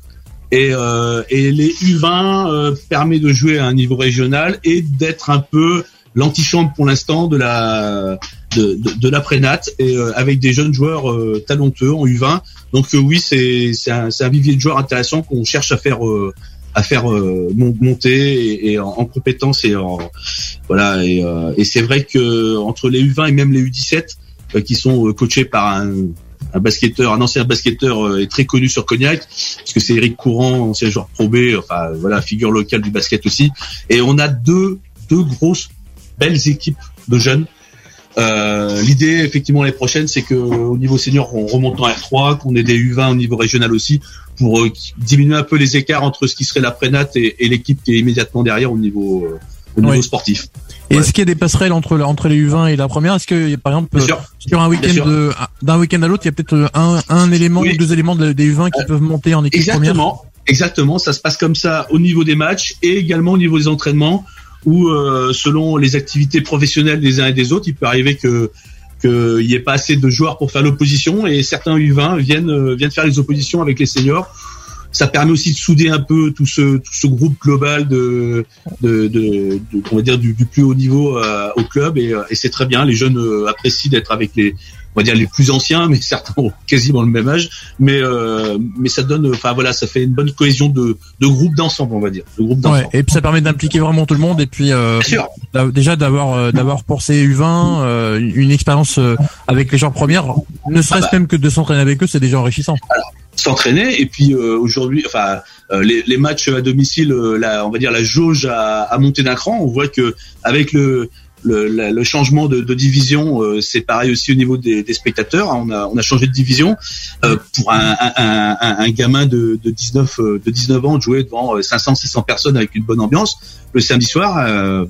Et, euh, et les U vingt euh, permet de jouer à un niveau régional et d'être un peu l'antichambre pour l'instant de la de, de, de l'après-nat et euh, avec des jeunes joueurs euh, talentueux en U vingt. Donc euh, oui, c'est c'est un, c'est un vivier de joueurs intéressant qu'on cherche à faire euh, à faire euh, monter et, et en, en compétences et en voilà et, euh, et c'est vrai que entre les U vingt et même les U dix-sept euh, qui sont euh, coachés par un un basketteur, un ancien basketteur euh, est très connu sur Cognac, parce que c'est Eric Courant, ancien joueur Pro B, enfin voilà, figure locale du basket aussi. Et on a deux deux grosses belles équipes de jeunes. Euh, l'idée, effectivement, l'année prochaine, c'est que au niveau senior, on remonte en R trois, qu'on ait des U vingt au niveau régional aussi, pour euh, diminuer un peu les écarts entre ce qui serait la prénat et, et l'équipe qui est immédiatement derrière au niveau euh, au niveau oui. sportif. Et ouais. Est-ce qu'il y a des passerelles entre entre les U vingt et la première? Est-ce que par exemple euh, sur un week-end de, d'un week-end à l'autre, il y a peut-être un un élément oui. ou deux éléments de, des U vingt qui euh, peuvent monter en équipe exactement, première? Exactement, ça se passe comme ça au niveau des matchs et également au niveau des entraînements. Où euh, selon les activités professionnelles des uns et des autres, il peut arriver que qu'il y ait pas assez de joueurs pour faire l'opposition et certains U vingt viennent euh, viennent faire les oppositions avec les seniors. Ça permet aussi de souder un peu tout ce tout ce groupe global de de de, de on va dire du, du plus haut niveau euh, au club et, et c'est très bien. Les jeunes euh, apprécient d'être avec les on va dire les plus anciens, mais certains ont quasiment le même âge. Mais euh, mais ça donne, enfin voilà, ça fait une bonne cohésion de de groupe d'ensemble, on va dire, de groupe d'ensemble. Ouais, et puis ça permet d'impliquer vraiment tout le monde et puis euh, déjà d'avoir euh, d'avoir pour ces U vingt euh, une expérience euh, avec les joueurs premières, ne serait-ce ah bah. même que de s'entraîner avec eux, c'est déjà enrichissant. Alors, s'entraîner et puis euh, aujourd'hui, enfin euh, les, les matchs à domicile, euh, la, on va dire la jauge a, a monté d'un cran. On voit que avec le Le, le changement de, de division, euh, c'est pareil aussi au niveau des, des spectateurs. On a, on a changé de division euh, pour un, un, un, un gamin de, de dix-neuf de dix-neuf ans de jouer devant cinq cents six cents personnes avec une bonne ambiance le samedi soir. Euh,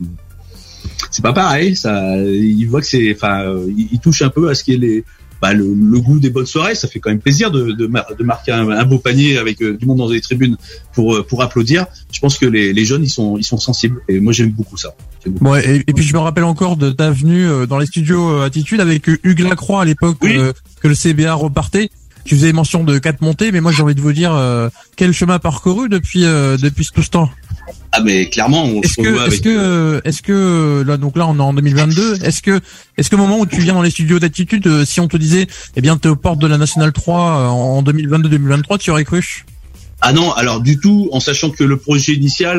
c'est pas pareil. Ça, il voit que c'est, enfin, il, il touche un peu à ce qui est les Bah, le, le goût des bonnes soirées. Ça fait quand même plaisir de, de, de marquer un, un beau panier avec euh, du monde dans les tribunes pour pour applaudir. Je pense que les, les jeunes ils sont ils sont sensibles et moi j'aime beaucoup ça. Beaucoup. Ouais, et, et puis je me rappelle encore de ta venue euh, dans les studios euh, Attitude avec euh, Hugues Lacroix à l'époque oui. euh, que le C B A repartait. Tu faisais mention de quatre montées, mais moi j'ai envie de vous dire euh, quel chemin parcouru depuis euh, depuis tout ce temps. Ah mais clairement on est-ce se que revoit est-ce avec que est-ce que là donc là on est en deux mille vingt-deux, est-ce que est-ce que au moment où tu viens dans les studios d'Attitude, euh, si on te disait eh bien t'es aux portes de la Nationale trois euh, en deux mille vingt-deux deux mille vingt-trois, tu aurais cru? Ah non, alors du tout, en sachant que le projet initial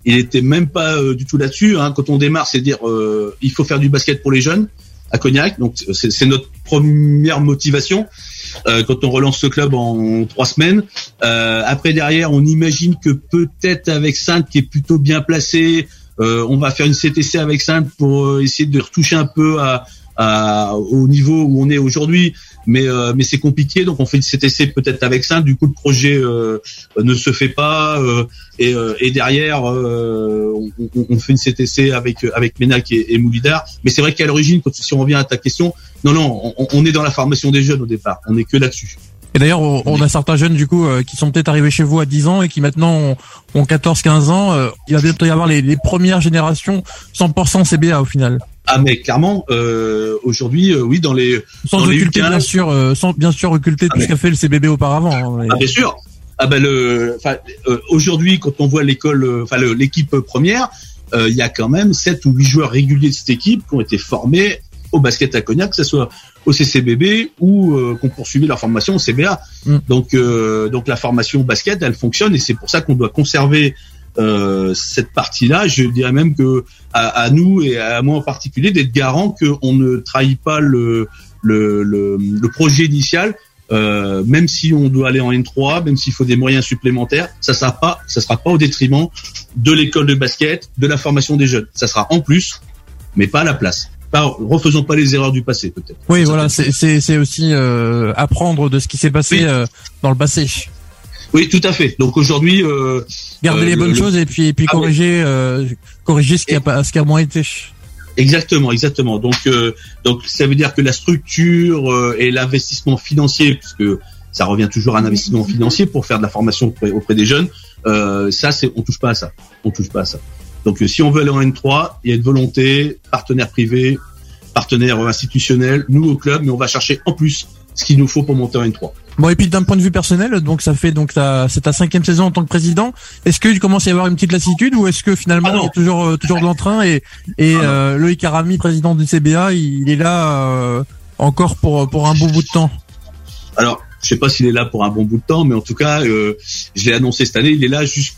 il était même pas euh, du tout là-dessus. Hein. Quand on démarre, c'est dire euh, il faut faire du basket pour les jeunes à Cognac. Donc c'est, c'est notre première motivation euh, quand on relance ce club en trois semaines. Euh, après derrière, on imagine que peut-être avec Saintes qui est plutôt bien placé, euh, on va faire une C T C avec Saintes pour euh, essayer de retoucher un peu à, à au niveau où on est aujourd'hui. Mais euh, mais c'est compliqué, donc on fait une C T C peut-être avec Saintes. Du coup, le projet euh, ne se fait pas euh, et, euh, et derrière euh, on, on fait une C T C avec avec Ménac et, et Moulidar. Mais c'est vrai qu'à l'origine, quand, si on revient à ta question, non non, on, on est dans la formation des jeunes au départ. On est que là-dessus. Et d'ailleurs, on, on a certains jeunes du coup euh, qui sont peut-être arrivés chez vous à dix ans et qui maintenant ont, ont quatorze quinze ans. Euh, il va bientôt y avoir les, les premières générations cent pour cent C B A au final. Ah mais clairement, euh, aujourd'hui, euh, oui, dans les sans dans occulter les bien sûr, euh, sans bien sûr occulter ah tout mais... ce qu'a fait le C B B auparavant. Hein, mais... Ah bien sûr. Ah ben le, enfin euh, aujourd'hui, quand on voit l'école, enfin euh, l'équipe première, il euh, y a quand même sept ou huit joueurs réguliers de cette équipe qui ont été formés au basket à Cognac, que ce soit au C C B B ou euh, qui ont poursuivi leur formation au C B A. Mm. Donc euh, donc la formation basket, elle fonctionne et c'est pour ça qu'on doit conserver Euh, cette partie-là. Je dirais même que à, à nous et à moi en particulier d'être garant qu'on ne trahit pas le le, le, le projet initial, euh, même si on doit aller en N trois, même s'il faut des moyens supplémentaires, ça sera pas ça sera pas au détriment de l'école de basket, de la formation des jeunes. Ça sera en plus, mais pas à la place. Pas, refaisons pas les erreurs du passé peut-être. Oui, ça voilà, c'est c'est c'est aussi euh, apprendre de ce qui s'est passé oui. euh, dans le passé. Oui, tout à fait. Donc aujourd'hui, euh, garder euh, les bonnes le, choses et puis et puis ah, corriger euh, corriger ce qui a pas ce qui a moins été. Exactement, exactement. Donc euh, donc ça veut dire que la structure euh, et l'investissement financier, puisque ça revient toujours à un investissement financier pour faire de la formation auprès, auprès des jeunes, euh, ça c'est on touche pas à ça. On touche pas à ça. Donc euh, si on veut aller en N trois, il y a une volonté, partenaire privé, partenaire institutionnel, nous au club, mais on va chercher en plus ce qu'il nous faut pour monter en N trois. Bon, et puis d'un point de vue personnel, donc ça fait donc ta, c'est ta cinquième saison en tant que président. Est-ce que tu commences à y avoir une petite lassitude ou est-ce que finalement ah il y a toujours euh, toujours de l'entrain et et ah euh, Loïc Arami, président du C B A, il, il est là euh, encore pour pour un bon bout de temps. Alors, je sais pas s'il est là pour un bon bout de temps, mais en tout cas, euh, je l'ai annoncé cette année, il est là jusque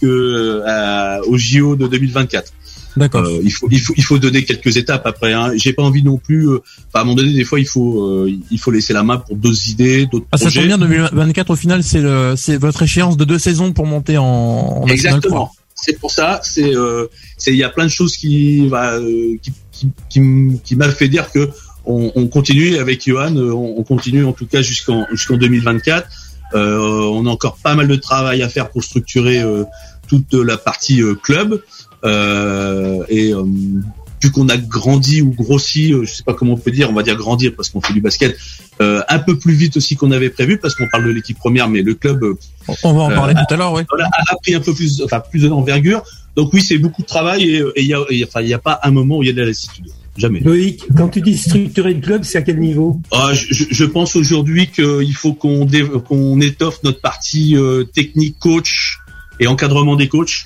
euh, au J O de deux mille vingt-quatre. D'accord. Euh, il faut il faut il faut donner quelques étapes après. Hein. J'ai pas envie non plus. Euh, à un moment donné, des fois, il faut euh, il faut laisser la main pour d'autres idées, d'autres ah, projets. Ça tombe bien. deux mille vingt-quatre, au final, c'est le c'est votre échéance de deux saisons pour monter en, en Exactement. C'est pour ça. C'est euh, c'est il y a plein de choses qui va euh, qui qui qui, qui m'a fait dire que on, on continue avec Johan. On, on continue en tout cas jusqu'en jusqu'en deux mille vingt-quatre. Euh, on a encore pas mal de travail à faire pour structurer euh, toute la partie euh, club. Euh, et euh, vu qu'on a grandi ou grossi, euh, je sais pas comment on peut dire, on va dire grandir parce qu'on fait du basket euh, un peu plus vite aussi qu'on avait prévu parce qu'on parle de l'équipe première, mais le club euh, on va en parler euh, tout à l'heure, oui. Voilà, a pris un peu plus, enfin plus d'envergure. Donc oui, c'est beaucoup de travail et il y a, y a, enfin il y a pas un moment où il y a de la lassitude. Jamais. Loïc, quand tu dis structurer le club, c'est à quel niveau? Ah, je, je pense aujourd'hui qu'il faut qu'on dé, qu'on étoffe notre partie euh, technique, coach et encadrement des coachs.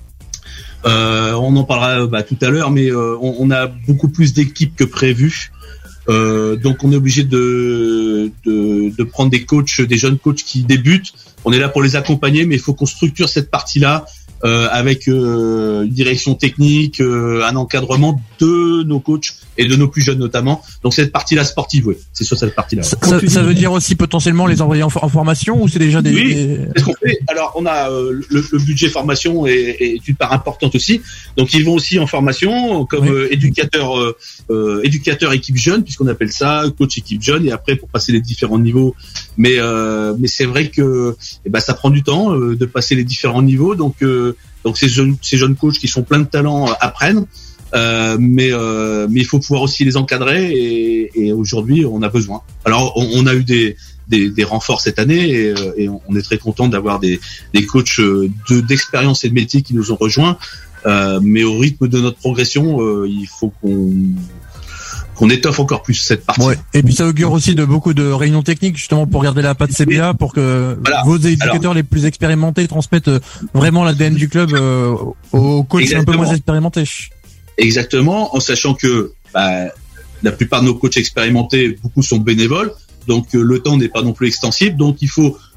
Euh, on en parlera bah, tout à l'heure, mais euh, on, on a beaucoup plus d'équipes que prévu. Euh, donc on est obligé de, de de prendre des coachs, des jeunes coachs qui débutent. On est là pour les accompagner, mais il faut qu'on structure cette partie-là euh, avec euh, une direction technique, euh, un encadrement de nos coachs et de nos plus jeunes notamment. Donc cette partie-là sportive, oui, c'est sur cette partie-là. Ça, ça, ça veut dire aussi potentiellement les envoyer en, en formation ou c'est déjà des... Oui, des... c'est ce qu'on fait. Alors on a euh, le, le budget formation est, est une part importante aussi. Donc ils vont aussi en formation comme oui. euh, éducateur, euh, euh, éducateur équipe jeune puisqu'on appelle ça coach équipe jeune et après pour passer les différents niveaux. Mais euh, mais c'est vrai que eh ben ça prend du temps euh, de passer les différents niveaux. Donc euh, donc ces jeunes ces jeunes coachs qui sont pleins de talent euh, apprennent. Euh, mais euh, mais il faut pouvoir aussi les encadrer et, et aujourd'hui on a besoin. Alors on, on a eu des, des des renforts cette année et, et on est très content d'avoir des des coachs de d'expérience et de métier qui nous ont rejoints. Euh, mais au rythme de notre progression, euh, il faut qu'on qu'on étoffe encore plus cette partie. Ouais. Et puis ça augure aussi de beaucoup de réunions techniques justement pour garder la patte C B A pour que voilà. Vos éducateurs Alors, les plus expérimentés transmettent vraiment l'A D N du club euh, aux coachs exactement. Un peu moins expérimentés. Exactement, en sachant que bah, la plupart de nos coachs expérimentés, beaucoup sont bénévoles, donc euh, le temps n'est pas non plus extensible, donc il faut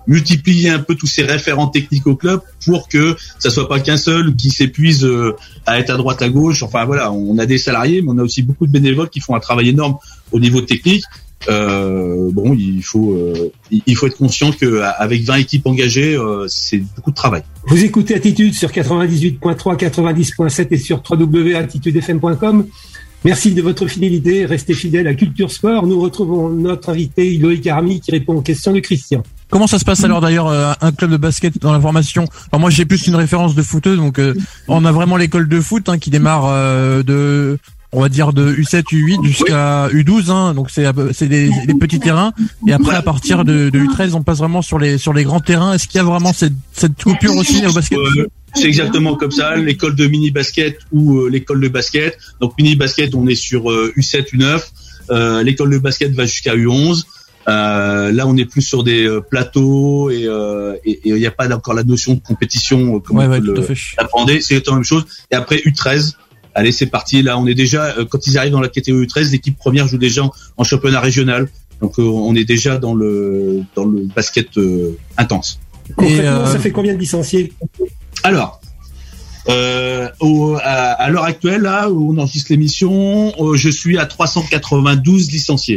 multiplier un peu tous ces référents techniques au club pour que ça soit pas qu'un seul qui s'épuise euh, à être à droite à gauche. Enfin voilà, on a des salariés, mais on a aussi beaucoup de bénévoles qui font un travail énorme au niveau technique. Euh, bon, il faut euh, il faut être conscient que avec vingt équipes engagées, euh, c'est beaucoup de travail. Vous écoutez Attitude sur quatre-vingt-dix-huit point trois, quatre-vingt-dix point sept et sur w w w point attitude f m point com. Merci de votre fidélité. Restez fidèles à Culture Sport. Nous retrouvons notre invité Loïc Army qui répond aux questions de Christian. Comment ça se passe alors d'ailleurs euh, un club de basket dans la formation? Alors moi j'ai plus une référence de footeuse, donc euh, on a vraiment l'école de foot hein, qui démarre euh, de on va dire de U sept, U huit jusqu'à U douze, hein, donc c'est c'est des, des petits terrains. Et après à partir de, de U treize, on passe vraiment sur les sur les grands terrains. Est-ce qu'il y a vraiment cette cette coupure aussi au basket? euh, C'est exactement comme ça, l'école de mini basket ou euh, l'école de basket. Donc mini basket, on est sur euh, U sept, U neuf. Euh, l'école de basket va jusqu'à U onze. Euh, là, on est plus sur des euh, plateaux et euh, et il n'y a pas encore la notion de compétition euh, comme ouais, on ouais, peut tout à fait. l'appréhender. C'est la même chose. Et après U treize. Allez, c'est parti. Là, on est déjà, euh, quand ils arrivent dans la catégorie U treize, l'équipe première joue déjà en, en championnat régional. Donc, euh, on est déjà dans le dans le basket euh, intense. Concrètement, euh... ça fait combien de licenciés? Alors, euh, au, à, à l'heure actuelle, là où on enregistre l'émission, euh, je suis à trois cent quatre-vingt-douze licenciés.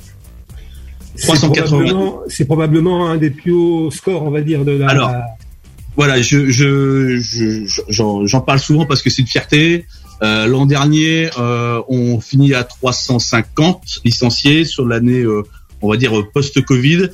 trois cent quatre-vingts. C'est probablement, c'est probablement un des plus hauts scores, on va dire, de la. Alors, voilà, je, je, je, j'en, j'en parle souvent parce que c'est une fierté. Euh, l'an dernier, euh, on finit à trois cent cinquante licenciés sur l'année, euh, on va dire post-Covid.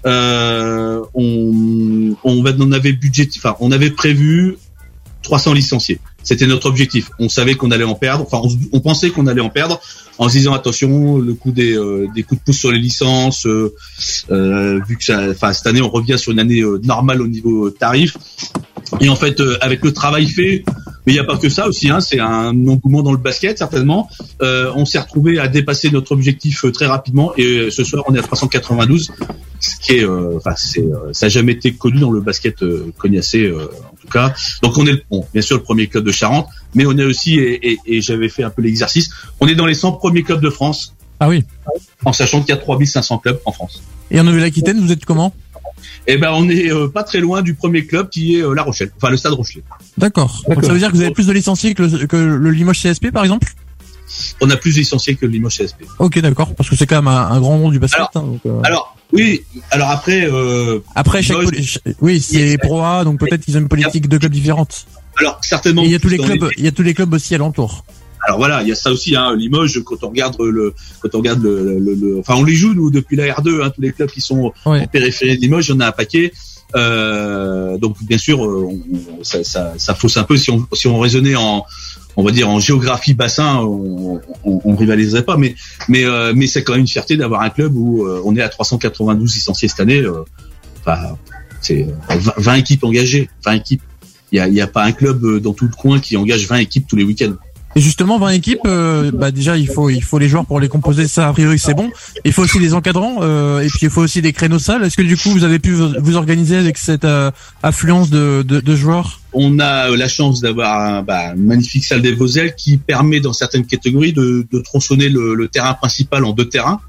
Euh, on, on on avait budget, enfin, on avait prévu trois cents licenciés. C'était notre objectif. On savait qu'on allait en perdre. Enfin, on, on pensait qu'on allait en perdre en se disant attention, le coup des euh, des coups de pouce sur les licences. Euh, euh, vu que ça, enfin, cette année, on revient sur une année euh, normale au niveau tarif. Et en fait, euh, avec le travail fait, mais il n'y a pas que ça aussi. Hein, c'est un engouement dans le basket certainement. Euh, on s'est retrouvé à dépasser notre objectif euh, très rapidement. Et euh, ce soir, on est à trois cent quatre-vingt-douze, ce qui est, euh, enfin, c'est, euh, ça n'a jamais été connu dans le basket euh, cognacé euh, en tout cas. Donc on est, bon, bien sûr, le premier club de Charente, mais on est aussi, et, et, et j'avais fait un peu l'exercice, on est dans les cent premiers clubs de France. Ah oui. En sachant qu'il y a trois mille cinq cents clubs en France. Et en Nouvelle-Aquitaine, vous êtes comment? Eh ben, on est euh, pas très loin du premier club qui est euh, La Rochelle, enfin le Stade Rochelet. D'accord. D'accord. Donc ça veut dire que vous avez plus de licenciés que le, que le Limoges C S P, par exemple? On a plus de licenciés que le Limoges C S P. Ok, d'accord, parce que c'est quand même un, un grand monde du basket. Alors, hein, donc, euh... alors oui, alors après. Euh, après, chaque Limoges, poli- oui, c'est Pro A, donc peut-être qu'ils ont une politique de clubs différente. Alors certainement. Et il y a tous les dans clubs, les... il y a tous les clubs aussi alentours. Alors voilà, il y a ça aussi, hein, Limoges. Quand on regarde le, quand on regarde le, le, le enfin on les joue nous depuis la R deux, hein, tous les clubs qui sont ouais. en périphérie de Limoges, il y en a un paquet. Euh, donc bien sûr, on, on, ça, ça, ça fausse un peu si on, si on raisonnait en, on va dire en géographie bassin, on, on, on rivaliserait pas, mais, mais, euh, mais c'est quand même une fierté d'avoir un club où euh, on est à trois cent quatre-vingt-douze licenciés cette année. Euh, enfin, c'est vingt équipes engagées, vingt équipes. Il y a, il y a pas un club dans tout le coin qui engage vingt équipes tous les week-ends. Et justement, vingt équipes, euh, bah déjà il faut il faut les joueurs pour les composer, ça a priori c'est bon. Il faut aussi des encadrants euh, et puis il faut aussi des créneaux salles. Est-ce que du coup vous avez pu vous, vous organiser avec cette euh, affluence de, de, de joueurs? On a la chance d'avoir un, bah, une magnifique salle des Voselles qui permet dans certaines catégories de, de tronçonner le, le terrain principal en deux terrains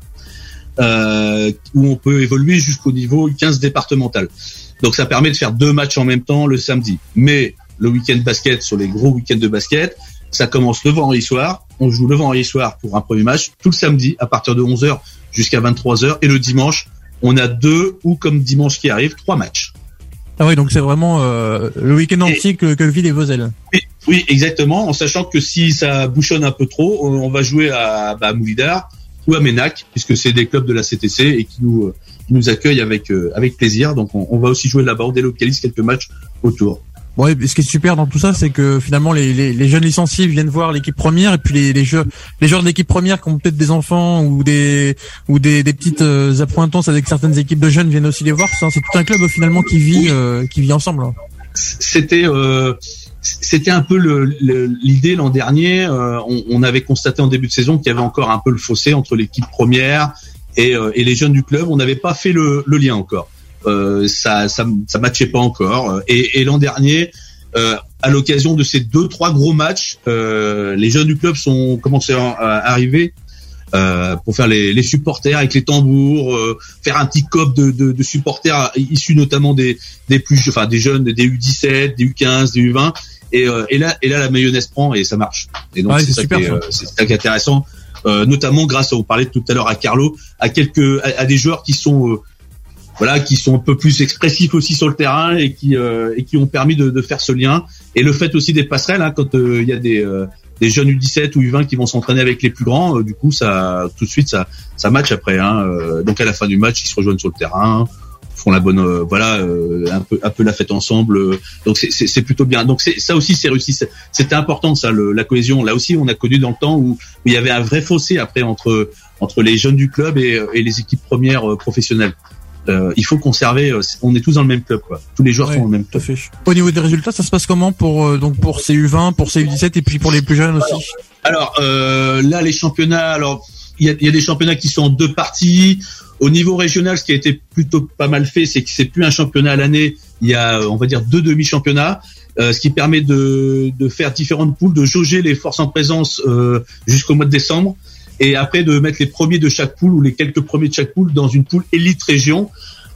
euh, où on peut évoluer jusqu'au niveau quinze départemental. Donc ça permet de faire deux matchs en même temps le samedi. Mais le week-end basket, sur les gros week-ends de basket, ça commence le vendredi soir. On joue le vendredi soir pour un premier match, tout le samedi à partir de onze heures jusqu'à vingt-trois heures. Et le dimanche, on a deux ou comme dimanche qui arrive, trois matchs. Ah oui, donc c'est vraiment euh, le week-end entier que, que vit les Voselles. Oui, oui, exactement. En sachant que si ça bouchonne un peu trop, on va jouer à, bah, à Moulinar ou à Ménac, puisque c'est des clubs de la C T C et qui nous, euh, qui nous accueillent avec, euh, avec plaisir. Donc on, on va aussi jouer là-bas. On délocalise quelques matchs autour. Bon, et ce qui est super dans tout ça, c'est que finalement les, les, les jeunes licenciés viennent voir l'équipe première et puis les, les, jeux, les joueurs de l'équipe première qui ont peut-être des enfants ou des ou des, des petites euh, appointances avec certaines équipes de jeunes viennent aussi les voir. C'est, c'est tout un club finalement qui vit euh, qui vit ensemble. Hein. C'était euh, c'était un peu le, le, l'idée l'an dernier. Euh, on, on avait constaté en début de saison qu'il y avait encore un peu le fossé entre l'équipe première et, euh, et les jeunes du club. On n'avait pas fait le, le lien encore. Euh, ça, ça, ça matchait pas encore. Et, et l'an dernier, euh, à l'occasion de ces deux, trois gros matchs, euh, les jeunes du club sont commencé à, à arriver euh, pour faire les, les supporters avec les tambours, euh, faire un petit cop de, de, de supporters issus notamment des des plus, enfin des jeunes, des U dix-sept, des U quinze, des U vingt, et, euh, et là et là la mayonnaise prend et ça marche. Et donc ouais, c'est, c'est ça super, qui est, ça. euh, c'est ça qui est intéressant, euh, notamment grâce à, on parlait tout à l'heure à Carlo, à quelques à, à des joueurs qui sont euh, voilà, qui sont un peu plus expressifs aussi sur le terrain et qui euh, et qui ont permis de, de faire ce lien. Et le fait aussi des passerelles, hein, quand il euh, y a des euh, des jeunes U dix-sept ou U vingt qui vont s'entraîner avec les plus grands, euh, du coup ça tout de suite ça ça match après. Hein, euh, donc à la fin du match, ils se rejoignent sur le terrain, font la bonne euh, voilà euh, un peu un peu la fête ensemble. Euh, donc c'est c'est, c'est plutôt bien. Donc c'est ça aussi c'est réussi. C'est, c'était important ça, le, la cohésion. Là aussi on a connu dans le temps où, où il y avait un vrai fossé après entre entre les jeunes du club et, et les équipes premières euh, professionnelles. Euh, il faut conserver. Euh, on est tous dans le même club, quoi. Tous les joueurs ouais, sont dans le même club. Au niveau des résultats, ça se passe comment pour euh, donc pour ces U vingt, pour ces U dix-sept et puis pour les plus jeunes aussi? Alors euh, là, les championnats. Alors il y a, y a des championnats qui sont en deux parties. Au niveau régional, ce qui a été plutôt pas mal fait, c'est que c'est plus un championnat à l'année. Il y a, on va dire, deux demi-championnats, euh, ce qui permet de, de faire différentes poules, de jauger les forces en présence euh, jusqu'au mois de décembre. Et après de mettre les premiers de chaque poule ou les quelques premiers de chaque poule dans une poule élite région.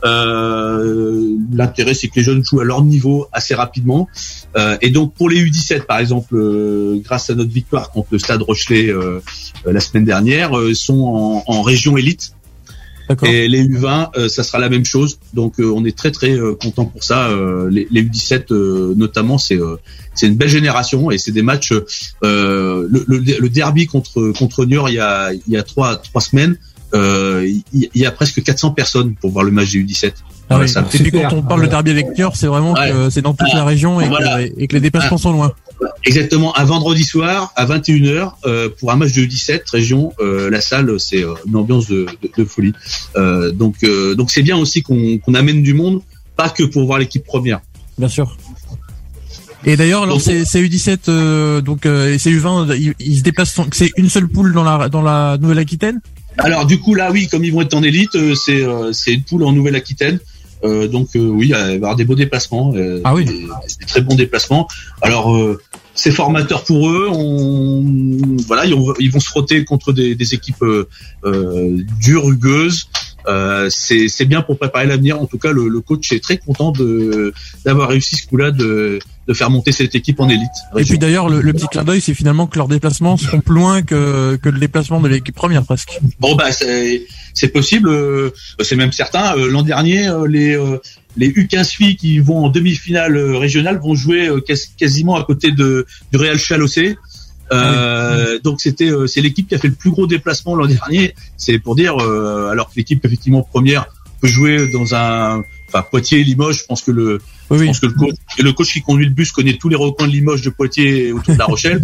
Euh, l'intérêt c'est que les jeunes jouent à leur niveau assez rapidement. Euh, et donc pour les U dix-sept par exemple, euh, grâce à notre victoire contre le Stade Rochelet euh, euh, la semaine dernière, euh, sont en, en région élite. D'accord. Et les U vingt, euh, ça sera la même chose. Donc euh, on est très très euh, content pour ça. Euh, les, les U dix-sept euh, notamment, c'est euh, c'est une belle génération et c'est des matchs. Euh, le, le, le derby contre contre Niort il y a il y a trois trois semaines, euh, il, il y a presque quatre cents personnes pour voir le match des U dix-sept. Ah ouais, oui. Et puis quand on parle de derby avec Niort, c'est vraiment ouais. que c'est dans toute ah, la région et, voilà. que, et que les déplacements ah, sont loin. Exactement, un vendredi soir à vingt et une heures euh, pour un match de U dix-sept région, euh, la salle c'est euh, une ambiance de, de, de folie. Euh, donc euh, donc c'est bien aussi qu'on, qu'on amène du monde, pas que pour voir l'équipe première. Bien sûr. Et d'ailleurs, alors donc, c'est, c'est U dix-sept, euh, donc euh, et c'est U vingt, ils, ils se déplacent. C'est une seule poule dans la dans la Nouvelle-Aquitaine. Alors du coup là, oui, comme ils vont être en élite, euh, c'est euh, c'est une poule en Nouvelle-Aquitaine. Euh, donc euh, oui, il va y avoir des beaux déplacements. Euh, ah oui. Des, des très bons déplacements. Alors euh, c'est formateur pour eux. On, voilà, ils, ont, ils vont se frotter contre des, des équipes euh, euh, dures, rugueuses. Euh, c'est, c'est bien pour préparer l'avenir. En tout cas, le, le coach est très content de d'avoir réussi ce coup-là, de, de faire monter cette équipe en élite. Et puis d'ailleurs, le, le petit clin d'œil, c'est finalement que leurs déplacements seront plus loin que que le déplacement de l'équipe première presque. Bon bah c'est c'est possible, euh, c'est même certain. Euh, l'an dernier, euh, les euh, les U quinze filles qui vont en demi-finale euh, régionale vont jouer euh, quas- quasiment à côté de du Real Chalossé. Euh, donc c'était euh, c'est l'équipe qui a fait le plus gros déplacement l'an dernier. C'est pour dire euh, alors que l'équipe effectivement première peut jouer dans un enfin Poitiers, Limoges. Je pense que le oui, je pense que le coach le coach qui conduit le bus connaît tous les recoins de Limoges, de Poitiers et autour de La Rochelle.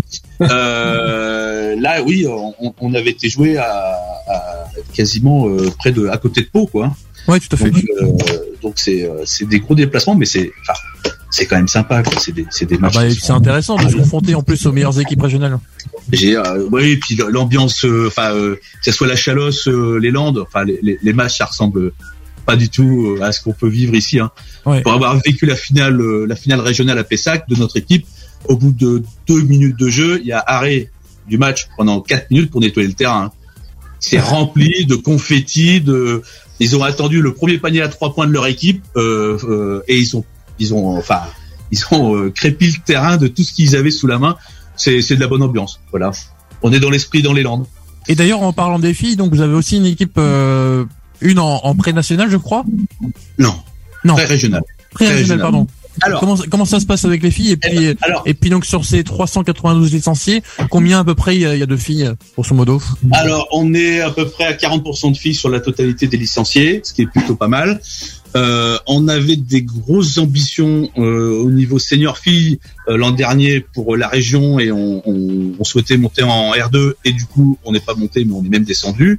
euh, là oui, on, on avait été joué à, à quasiment euh, près de à côté de Pau quoi. Ouais, tout à fait. Donc, euh, donc c'est c'est des gros déplacements, mais c'est enfin c'est quand même sympa quoi. C'est des c'est des matchs. Ah bah, c'est sont... intéressant de se confronter en plus aux meilleures équipes régionales. J'ai euh, oui, et puis l'ambiance, enfin euh, euh, que ce soit la Chalosse, euh, les Landes, enfin les, les, les matchs ça ressemble pas du tout à ce qu'on peut vivre ici. Hein. Ouais. Pour avoir vécu la finale euh, la finale régionale à Pessac de notre équipe, au bout de deux minutes de jeu, il y a arrêt du match pendant quatre minutes pour nettoyer le terrain. Hein. C'est rempli de confettis, de ils ont attendu le premier panier à trois points de leur équipe euh, euh, et ils ont ils ont enfin ils ont euh, crépé le terrain de tout ce qu'ils avaient sous la main. C'est c'est de la bonne ambiance. Voilà. On est dans l'esprit dans les Landes. Et d'ailleurs en parlant des filles, donc vous avez aussi une équipe euh, une en, en pré-national, je crois. Non. Non. Pré-régional. Pré-régional, pardon. Alors, comment, comment ça se passe avec les filles et puis eh ben, alors, et puis donc sur ces trois cent quatre-vingt-douze licenciés, combien à peu près il y a de filles grosso modo? Alors on est à peu près à quarante pour cent de filles sur la totalité des licenciés, ce qui est plutôt pas mal. Euh, on avait des grosses ambitions euh, au niveau senior filles euh, l'an dernier pour la région et on, on, on souhaitait monter en R deux et du coup on n'est pas monté mais on est même descendu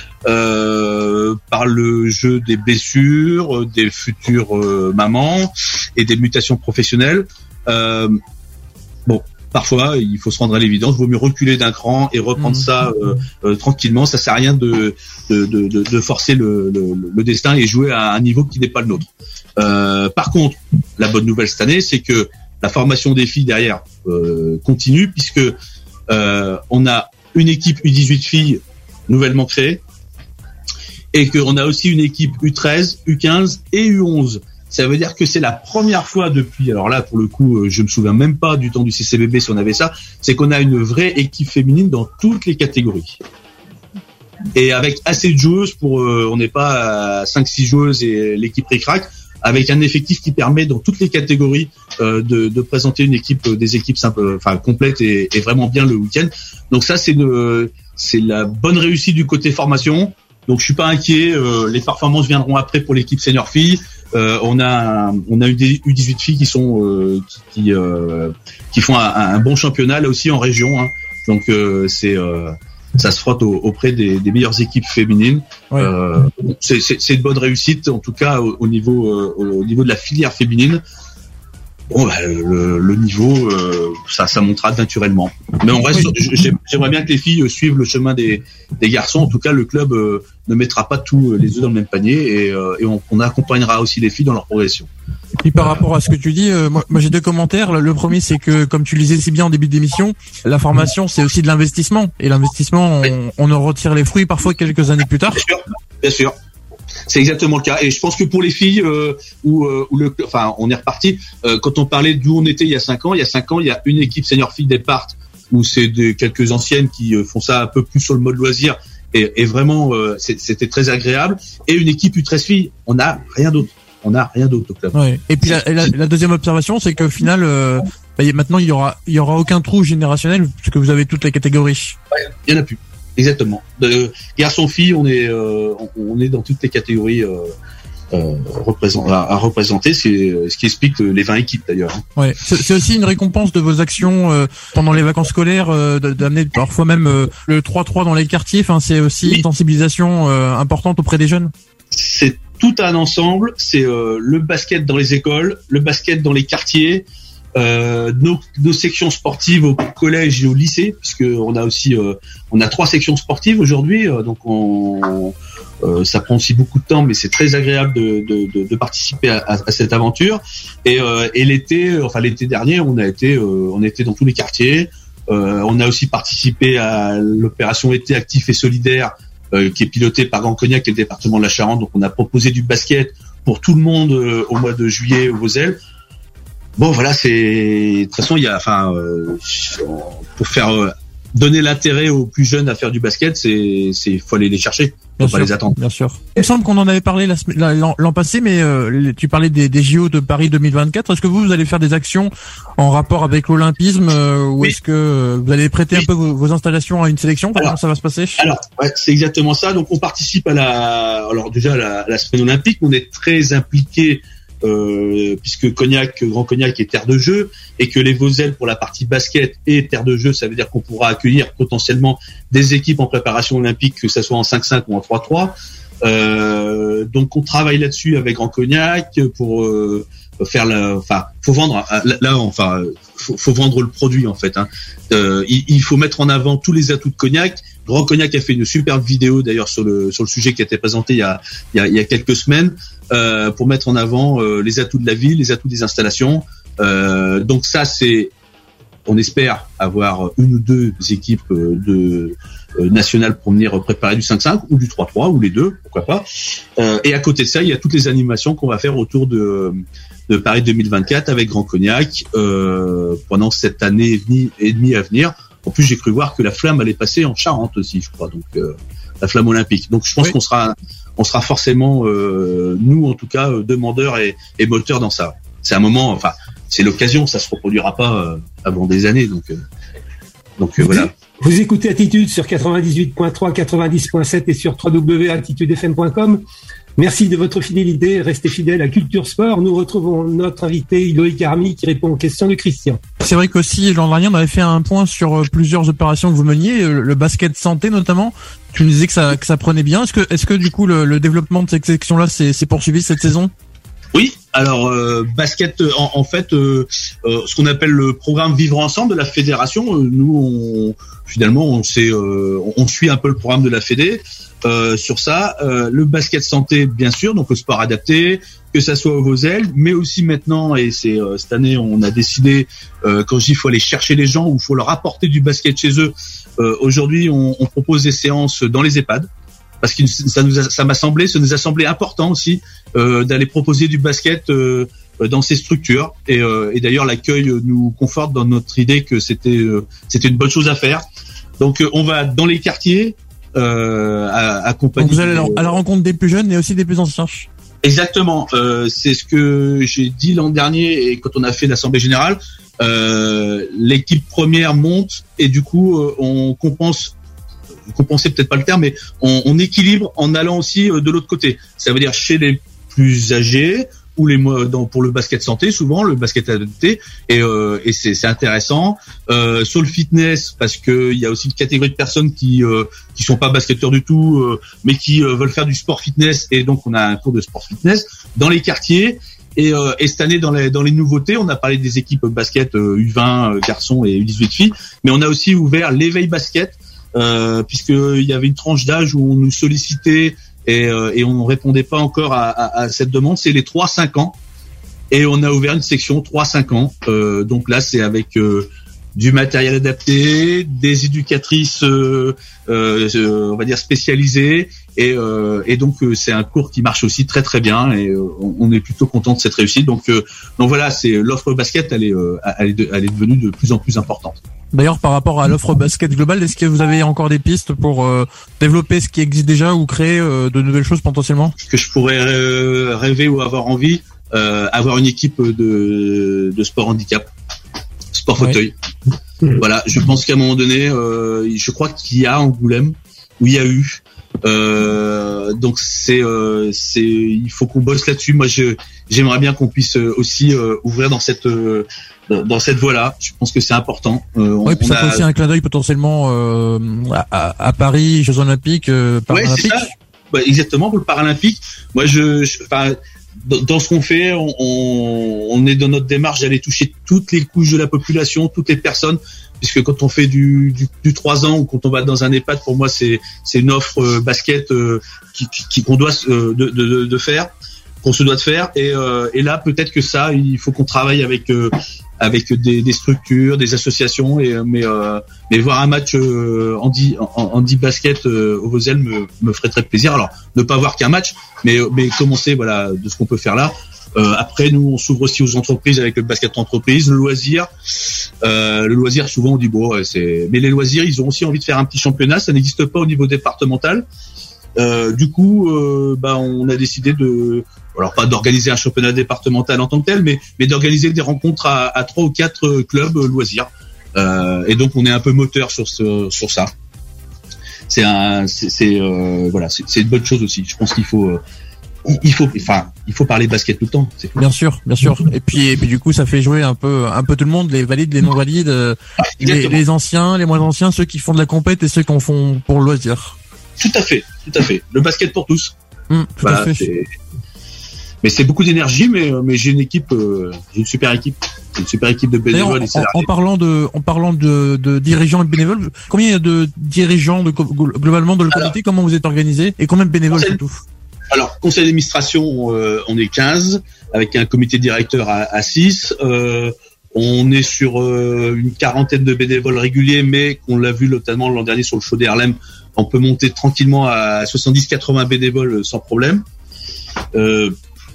euh, par le jeu des blessures, des futures euh, mamans et des mutations professionnelles. Euh, bon. Parfois, il faut se rendre à l'évidence. Vaut mieux reculer d'un cran et reprendre mmh. ça euh, euh, tranquillement. Ça sert à rien de de de, de forcer le, le, le destin et jouer à un niveau qui n'est pas le nôtre. Euh, par contre, la bonne nouvelle cette année, c'est que la formation des filles derrière euh, continue puisque euh, on a une équipe U dix-huit filles nouvellement créée, et qu'on a aussi une équipe U treize, U quinze et U onze. Ça veut dire que c'est la première fois depuis, alors là pour le coup je me souviens même pas du temps du C C B B si on avait ça, c'est qu'on a une vraie équipe féminine dans toutes les catégories. Et avec assez de joueuses pour, euh, on n'est pas à cinq six joueuses et l'équipe ric-rac, avec un effectif qui permet dans toutes les catégories euh, de, de présenter une équipe, des équipes simples, enfin complètes et, et vraiment bien le week-end. Donc ça c'est de, c'est la bonne réussite du côté formation. Donc je suis pas inquiet. Euh, les performances viendront après pour l'équipe senior filles. Euh, on a on a eu des U dix-huit filles qui sont euh, qui qui, euh, qui font un, un bon championnat là aussi en région. Hein. Donc euh, c'est euh, ça se frotte au, auprès des, des meilleures équipes féminines. Ouais. Euh, c'est, c'est, c'est une bonne réussite en tout cas au, au niveau euh, au niveau de la filière féminine. Bon, bah, le, le niveau, euh, ça, ça montera naturellement. Mais on reste. Oui. J'aimerais bien que les filles suivent le chemin des, des garçons. En tout cas, le club euh, ne mettra pas tous les œufs dans le même panier et, euh, et on, on accompagnera aussi les filles dans leur progression. Et puis par rapport à ce que tu dis, euh, moi, moi j'ai deux commentaires. Le premier, c'est que comme tu le disais si bien en début d'émission, la formation c'est aussi de l'investissement et l'investissement, on, on en retire les fruits parfois quelques années plus tard. Bien sûr, bien sûr. C'est exactement le cas. Et je pense que pour les filles, euh, où, euh, où le, enfin, on est reparti. Euh, quand on parlait d'où on était il y a cinq ans, il y a cinq ans, il y a une équipe senior filles départ où c'est des quelques anciennes qui euh, font ça un peu plus sur le mode loisir et, et vraiment euh, c'était très agréable. Et une équipe U treize filles, on n'a rien d'autre. On n'a rien d'autre au club. Ouais. Et puis la, la, la deuxième observation, c'est qu'au final, euh, bah, maintenant il y aura, il y aura aucun trou générationnel puisque vous avez toutes les catégories. Ouais, il y en a plus. Exactement. De garçon-fille, on est euh, on est dans toutes les catégories euh, euh, représent, à, à représenter. C'est ce qui explique les vingt équipes d'ailleurs. Ouais. C'est, c'est aussi une récompense de vos actions euh, pendant les vacances scolaires, euh, d'amener parfois même euh, le trois trois dans les quartiers. Enfin, c'est aussi oui. Une sensibilisation euh, importante auprès des jeunes. C'est tout un ensemble. C'est euh, le basket dans les écoles, le basket dans les quartiers. Euh, nos, nos sections sportives au collège et au lycée, puisque on a aussi euh, on a trois sections sportives aujourd'hui, euh, donc on, euh, ça prend aussi beaucoup de temps, mais c'est très agréable de, de, de, de participer à, à, à cette aventure. Et, euh, et l'été, enfin l'été dernier, on a été euh, on a été dans tous les quartiers. Euh, on a aussi participé à l'opération été actif et solidaire, euh, qui est pilotée par Grand Cognac et le département de la Charente. Donc on a proposé du basket pour tout le monde euh, au mois de juillet au Vosel. Bon, voilà, c'est de toute façon il y a, enfin, euh, pour faire euh, donner l'intérêt aux plus jeunes à faire du basket, c'est, c'est, faut aller les chercher, faut bien pas sûr, les attendre. Bien sûr. Il me semble qu'on en avait parlé la, l'an, l'an passé, mais euh, tu parlais des, des J O de Paris deux mille vingt-quatre. Est-ce que vous, vous allez faire des actions en rapport avec l'olympisme, euh, ou oui. Est-ce que vous allez prêter oui. un peu vos, vos installations à une sélection? Comment alors, ça va se passer? Alors, ouais, c'est exactement ça. Donc, on participe à la, alors déjà à la, à la semaine olympique. On est très impliqués. Euh, puisque Cognac, Grand Cognac est terre de jeu et que les Vosels pour la partie basket est terre de jeu, ça veut dire qu'on pourra accueillir potentiellement des équipes en préparation olympique, que ça soit en cinq cinq ou en trois trois. Euh, donc on travaille là-dessus avec Grand Cognac pour euh, faire la, enfin, faut vendre là, enfin, faut, faut vendre le produit en fait. Hein. Euh, il, il faut mettre en avant tous les atouts de Cognac. Grand Cognac a fait une superbe vidéo d'ailleurs sur le sur le sujet qui a été présenté il y a il y a, il y a quelques semaines euh, pour mettre en avant euh, les atouts de la ville, les atouts des installations. Euh, donc ça c'est, on espère avoir une ou deux équipes de euh, nationales pour venir préparer du cinq cinq ou du trois trois ou les deux, pourquoi pas. Euh, et à côté de ça, il y a toutes les animations qu'on va faire autour de de Paris deux mille vingt-quatre avec Grand Cognac euh, pendant cette année et demie, et demie à venir. En plus, j'ai cru voir que la flamme allait passer en Charente aussi, je crois, donc euh, la flamme olympique. Donc, je pense oui. qu'on sera, on sera forcément, euh, nous en tout cas, euh, demandeurs et, et moteurs dans ça. C'est un moment, enfin, c'est l'occasion, ça se reproduira pas euh, avant des années, donc, euh, donc euh, voilà. Vous écoutez Attitude sur quatre-vingt-dix-huit point trois, quatre-vingt-dix point sept et sur w w w point attitude f m point com. Merci de votre fidélité. Restez fidèles à Culture Sport. Nous retrouvons notre invité Loïc Army qui répond aux questions de Christian. C'est vrai qu'aussi, l'an dernier, on avait fait un point sur plusieurs opérations que vous meniez, le basket santé notamment. Tu nous disais que ça, que ça prenait bien. Est-ce que, est-ce que du coup, le, le développement de cette section-là s'est, s'est poursuivi cette saison? Oui, alors euh, basket, en, en fait, euh, euh, ce qu'on appelle le programme Vivre Ensemble de la fédération, euh, nous, on, finalement, on, sait, euh, on suit un peu le programme de la Fédé euh, sur ça. Euh, le basket santé, bien sûr, donc le sport adapté, que ça soit au Vosel, mais aussi maintenant, et c'est euh, cette année, on a décidé, euh, quand je dis il faut aller chercher les gens ou il faut leur apporter du basket chez eux, euh, aujourd'hui, on, on propose des séances dans les EHPAD. Parce que ça nous a, ça m'a semblé, ça nous a semblé important aussi euh, d'aller proposer du basket euh, dans ces structures. Et, euh, et d'ailleurs, l'accueil nous conforte dans notre idée que c'était euh, c'était une bonne chose à faire. Donc, euh, on va dans les quartiers euh, accompagner. Donc vous allez à la rencontre des plus jeunes et aussi des plus anciens. Exactement. Euh, c'est ce que j'ai dit l'an dernier et quand on a fait l'assemblée générale. Euh, l'équipe première monte et du coup, euh, on compense. compenser peut-être pas le terme, mais on, on équilibre en allant aussi de l'autre côté. Ça veut dire chez les plus âgés ou les dans, pour le basket santé, souvent le basket adapté, et, euh, et c'est, c'est intéressant. Euh, sur le fitness, parce que il y a aussi une catégorie de personnes qui euh, qui sont pas basketteurs du tout, euh, mais qui euh, veulent faire du sport fitness, et donc on a un cours de sport fitness dans les quartiers. Et, euh, et cette année, dans les, dans les nouveautés, on a parlé des équipes basket euh, U vingt euh, garçons et U dix-huit filles, mais on a aussi ouvert l'éveil basket. Euh, puisqu'il y avait une tranche d'âge où on nous sollicitait et, euh, et on ne répondait pas encore à, à, à cette demande, c'est les trois cinq ans. Et on a ouvert une section trois cinq ans. Euh, donc là, c'est avec euh, du matériel adapté, des éducatrices, euh, euh, on va dire spécialisées. Et, euh, et donc, euh, c'est un cours qui marche aussi très très bien. Et euh, on est plutôt content de cette réussite. Donc, euh, donc voilà, c'est l'offre basket, elle est, euh, elle est, de, elle est devenue de plus en plus importante. D'ailleurs, par rapport à l'offre basket globale, est-ce que vous avez encore des pistes pour euh, développer ce qui existe déjà ou créer euh, de nouvelles choses potentiellement ? Que je pourrais euh, rêver ou avoir envie, euh, avoir une équipe de, de sport handicap, sport fauteuil. Ouais. Voilà, je pense qu'à un moment donné, euh, je crois qu'il y a Angoulême, où il y a eu. Euh, donc c'est, euh, c'est, il faut qu'on bosse là-dessus. Moi, je, j'aimerais bien qu'on puisse aussi euh, ouvrir dans cette euh, dans cette voie-là. Je pense que c'est important. Euh, oui, puis ça a... fait aussi un clin d'œil potentiellement euh, à, à Paris, Jeux Olympiques, euh, Paralympiques. Ouais, c'est ça. Bah, exactement, pour le Paralympique. Moi, je, je enfin, dans ce qu'on fait, on, on, on est dans notre démarche d'aller toucher toutes les couches de la population, toutes les personnes. Puisque quand on fait du, du, du trois ans ou quand on va dans un EHPAD, pour moi, c'est, c'est une offre euh, basket euh, qui, qui, qu'on doit euh, de, de, de faire, qu'on se doit de faire. Et, euh, et là, peut-être que ça, il faut qu'on travaille avec euh, avec des, des structures, des associations. Et mais euh, mais voir un match euh, handi, handi basket euh, au Vosel me, me ferait très plaisir. Alors, ne pas voir qu'un match, mais mais commencer voilà de ce qu'on peut faire là. Euh, après, nous, on s'ouvre aussi aux entreprises avec le basket entreprise, le loisir. Euh, le loisir, souvent, on dit bon, c'est. Mais les loisirs, ils ont aussi envie de faire un petit championnat. Ça n'existe pas au niveau départemental. Euh, du coup, euh, bah, on a décidé de, alors pas d'organiser un championnat départemental en tant que tel, mais mais d'organiser des rencontres à, à trois ou quatre clubs loisirs. Euh, et donc, on est un peu moteur sur ce, sur ça. C'est un, c'est, c'est euh, voilà, c'est, c'est une bonne chose aussi. Je pense qu'il faut. Euh, Il faut, enfin, il faut parler basket tout le temps. C'est bien sûr, bien sûr. Et puis, et puis du coup, ça fait jouer un peu, un peu tout le monde, les valides, les non valides, ah, les, les anciens, les moins anciens, ceux qui font de la compète et ceux qui en font pour le loisir. Tout à fait, tout à fait. Le basket pour tous. Mmh, tout voilà, à fait. C'est... Mais c'est beaucoup d'énergie, mais mais j'ai une équipe, euh, j'ai une super équipe, une super équipe de bénévoles et salariés. En, en parlant de, en parlant de, de dirigeants et de bénévoles, combien il y a de dirigeants de globalement de le comité, comment vous êtes organisé et combien de bénévoles surtout? Alors, conseil d'administration, euh, on est quinze, avec un comité directeur à, à six. Euh, on est sur euh, une quarantaine de bénévoles réguliers, mais qu'on l'a vu notamment l'an dernier sur le show d'Harlem, on peut monter tranquillement à soixante-dix à quatre-vingts bénévoles sans problème. Euh,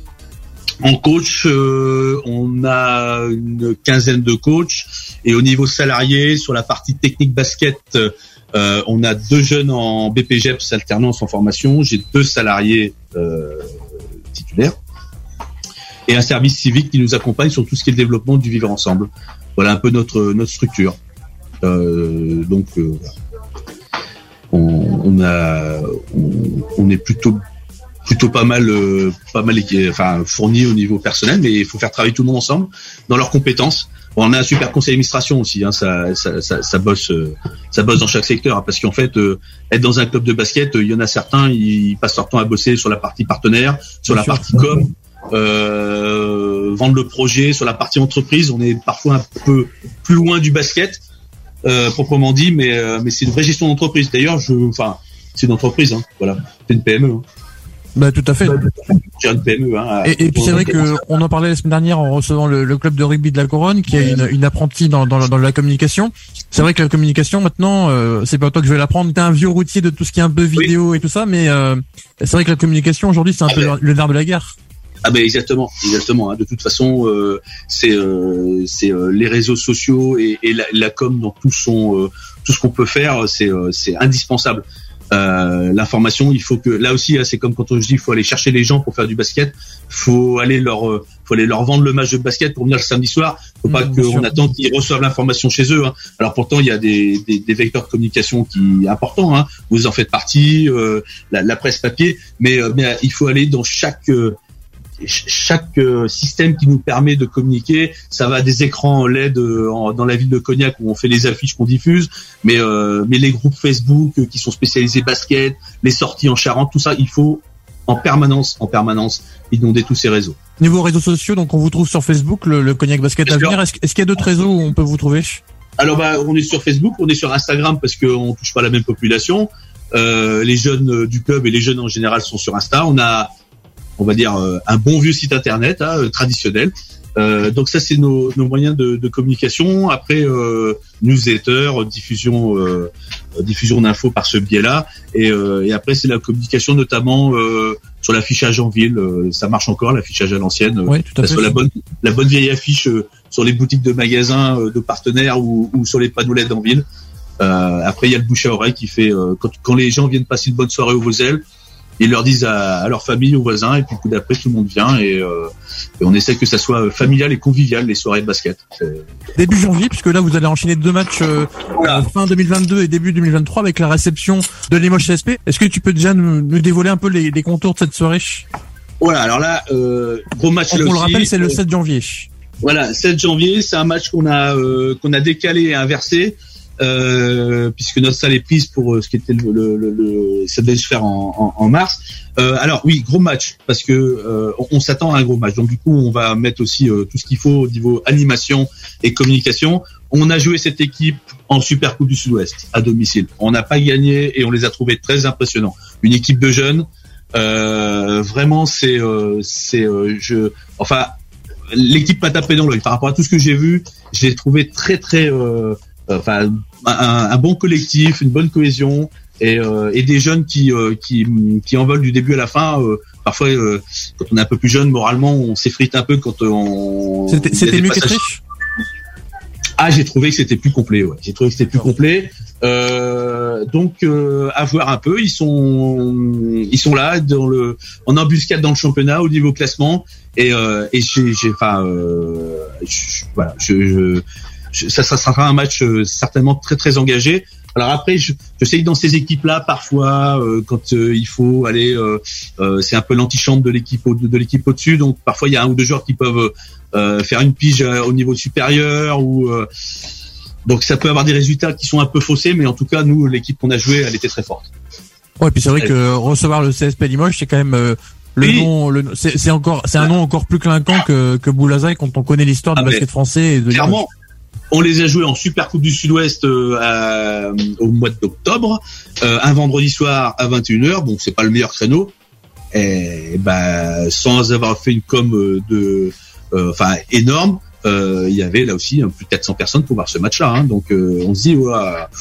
en coach, euh, on a une quinzaine de coachs. Et au niveau salarié, sur la partie technique basket, Euh, on a deux jeunes en B P G E P S alternance en formation. J'ai deux salariés euh, titulaires et un service civique qui nous accompagne sur tout ce qui est le développement du vivre ensemble. Voilà un peu notre notre structure. Euh, donc euh, on, on a on, on est plutôt plutôt pas mal euh, pas mal enfin fourni au niveau personnel, mais il faut faire travailler tout le monde ensemble dans leurs compétences. Bon, on a un super conseil d'administration aussi, hein, ça, ça, ça, ça bosse, euh, ça bosse dans chaque secteur, hein, parce qu'en fait, euh, être dans un club de basket, il euh, y en a certains, ils passent leur temps à bosser sur la partie partenaire, sur Bien la sûr. partie com, euh, vendre le projet. Sur la partie entreprise, on est parfois un peu plus loin du basket euh, proprement dit, mais euh, mais c'est une vraie gestion d'entreprise. D'ailleurs, je, enfin, c'est une entreprise, hein, voilà, c'est une P M E. Hein. Bah tout à fait. J'ai une P M E. Hein, et, et puis c'est vrai que on en parlait la semaine dernière en recevant le, le club de rugby de la Couronne, qui a une, une apprentie dans, dans, dans la communication. C'est vrai que la communication maintenant, euh, c'est pas toi que je vais l'apprendre. T'es un vieux routier de tout ce qui est un peu vidéo oui. et tout ça, mais euh, c'est vrai que la communication aujourd'hui c'est un ah peu ben, le nerf de la guerre. Ah ben exactement, exactement. Hein. De toute façon, euh, c'est euh, c'est euh, les réseaux sociaux et, et la, la com dans tout son euh, tout ce qu'on peut faire, c'est euh, c'est indispensable. Euh, l'information, il faut que là aussi, c'est comme quand on dit, il faut aller chercher les gens pour faire du basket. Faut aller leur, euh, faut aller leur vendre le match de basket pour venir le samedi soir. Faut pas mmh, qu'on attende qu'ils reçoivent l'information chez eux. Hein. Alors pourtant, il y a des, des, des vecteurs de communication qui importants. Hein. Vous en faites partie, euh, la, la presse papier, mais, euh, mais il faut aller dans chaque euh, chaque euh, système qui nous permet de communiquer. Ça va des écrans L E D euh, en, dans la ville de Cognac où on fait les affiches qu'on diffuse, mais euh, mais les groupes Facebook euh, qui sont spécialisés basket, les sorties en Charente, tout ça, il faut en permanence, en permanence inonder tous ces réseaux. Niveau réseaux sociaux, donc on vous trouve sur Facebook, le, le Cognac Basket Avenir. Est-ce, est-ce qu'il y a d'autres réseaux où on peut vous trouver? Alors bah on est sur Facebook, on est sur Instagram parce qu'on touche pas la même population. Euh, les jeunes du club et les jeunes en général sont sur Insta. On a on va dire euh, un bon vieux site internet hein, euh, traditionnel. Euh, donc ça c'est nos, nos moyens de, de communication. Après euh, newsletter, diffusion, euh, diffusion d'infos par ce biais-là. Et, euh, et après c'est la communication notamment euh, sur l'affichage en ville. Euh, ça marche encore l'affichage à l'ancienne. Oui, tout à fait. Sur la bonne, la bonne vieille affiche euh, sur les boutiques de magasins euh, de partenaires ou, ou sur les panneaux L E D en ville. Euh, après il y a le bouche à oreille qui fait euh, quand, quand les gens viennent passer une bonne soirée au Vosel. Ils leur disent à, à leur famille, aux voisins, et puis le coup d'après, tout le monde vient et, euh, et on essaie que ça soit familial et convivial, les soirées de basket. C'est... Début janvier, puisque là, vous allez enchaîner deux matchs euh, voilà. fin deux mille vingt-deux et début deux mille vingt-trois avec la réception de Limoges C S P. Est-ce que tu peux déjà nous, nous dévoiler un peu les, les contours de cette soirée? Voilà, alors là, euh, gros match on, là on aussi. On le rappelle, c'est le sept janvier. Voilà, sept janvier, c'est un match qu'on a euh, qu'on a décalé et inversé. Euh, puisque notre salle est prise pour euh, ce qui était le, le, le, le ça devait se faire en, en, en mars. Euh, alors oui, gros match parce que euh, on, on s'attend à un gros match. Donc du coup, on va mettre aussi euh, tout ce qu'il faut au niveau animation et communication. On a joué cette équipe en Super Coupe du Sud-Ouest à domicile. On n'a pas gagné et on les a trouvés très impressionnants. Une équipe de jeunes, euh, vraiment c'est euh, c'est euh, je enfin l'équipe m'a tapé dans l'œil par rapport à tout ce que j'ai vu. Je l'ai trouvé très très euh, enfin un, un bon collectif, une bonne cohésion et, euh, et des jeunes qui euh, qui qui en veulent du début à la fin. Euh, parfois, euh, quand on est un peu plus jeune, moralement, on s'effrite un peu quand on. C'était, c'était mieux qu'Etrich. Ah, j'ai trouvé que c'était plus complet. Ouais, j'ai trouvé que c'était plus complet. Euh, donc, euh, à voir un peu. Ils sont ils sont là dans le en embuscade dans le championnat au niveau classement et euh, et j'ai j'ai enfin euh, je, voilà je, je Ça, ça sera un match euh, certainement très très engagé. Alors après, je, je sais que dans ces équipes-là, parfois, euh, quand euh, il faut aller, euh, euh, c'est un peu l'antichambre de l'équipe au, de l'équipe au-dessus. Donc parfois, il y a un ou deux joueurs qui peuvent euh, faire une pige euh, au niveau supérieur. Ou euh, donc ça peut avoir des résultats qui sont un peu faussés, mais en tout cas, nous, l'équipe qu'on a jouée, elle était très forte. Ouais, puis c'est vrai que recevoir le C S P Limoges, c'est quand même euh, le oui. nom. Le, c'est, c'est encore, c'est un nom encore plus clinquant que que Boulazaï quand on connaît l'histoire du ah, basket français et de clairement. Limoges. On les a joués en Super Coupe du Sud-Ouest euh, à, au mois d'octobre, euh, un vendredi soir à vingt et une heures. Bon, c'est pas le meilleur créneau, et ben sans avoir fait une com de, enfin euh, énorme, euh, il y avait là aussi hein, plus de quatre cents personnes pour voir ce match-là. Hein, donc euh, on se dit, ouais,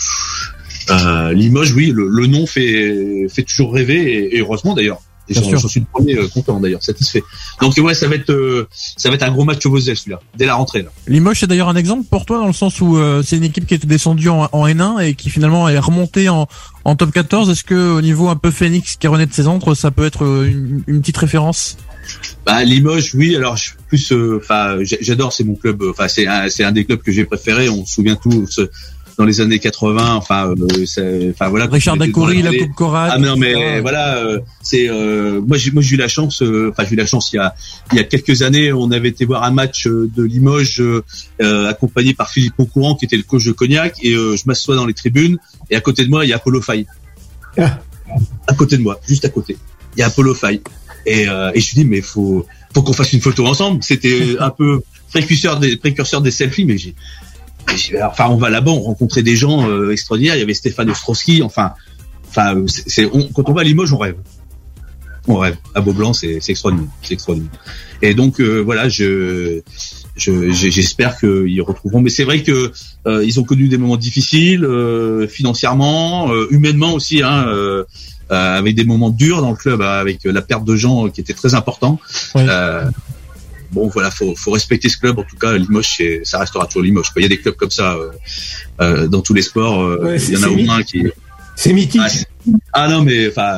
euh, Limoges, oui, le, le nom fait fait toujours rêver, et, et heureusement d'ailleurs. Et j'en, j'en suis le premier euh, content d'ailleurs, satisfait. Donc ouais, ça va être euh, ça va être un gros match au Vosel celui-là, dès la rentrée là. Limoges c'est d'ailleurs un exemple pour toi dans le sens où euh, c'est une équipe qui était descendue en, en N un et qui finalement est remontée en, en top quatorze. Est-ce que au niveau un peu Phoenix qui renaît de ses antres, ça peut être une, une petite référence? Bah Limoges, oui. Alors je plus, enfin euh, j'adore, c'est mon club. Enfin c'est un, c'est un des clubs que j'ai préféré. On se souvient tous. Dans les années quatre-vingts, enfin, euh, c'est, enfin voilà. Richard Dacoury, la Coupe Korat. Ah non, mais voilà, euh, c'est, euh, moi j'ai, moi j'ai eu la chance, euh, enfin j'ai eu la chance. Il y a, il y a quelques années, on avait été voir un match de Limoges euh, accompagné par Philippe Moncourant, qui était le coach de Cognac, et euh, je m'assois dans les tribunes, et à côté de moi il y a Apollo Faye. Ah. À côté de moi, juste à côté, il y a Apollo Faye, et, euh, et je me dis mais faut. faut qu'on fasse une photo ensemble. C'était un peu précurseur des précurseurs des selfies, mais j'ai, j'ai enfin on va là-bas, on rencontrait des gens euh, extraordinaires. Il y avait Stéphane Ostrowski, enfin, enfin c'est, c'est on, quand on va à Limoges, on rêve. On rêve. À Beaublanc, c'est, c'est extraordinaire, c'est extraordinaire. Et donc euh, voilà, je, je, j'espère qu'ils retrouveront. Mais c'est vrai que euh, ils ont connu des moments difficiles, euh, financièrement, euh, humainement aussi, hein. Euh, Euh, avec des moments durs dans le club, euh, avec la perte de gens qui était très important. Oui. Euh, bon, voilà, faut, faut respecter ce club. En tout cas, Limoges, c'est, ça restera toujours Limoges. Il y a des clubs comme ça euh, euh, dans tous les sports. Euh, ouais, il y en a au moins qui. C'est mythique. Ah, c'est... ah non, mais enfin,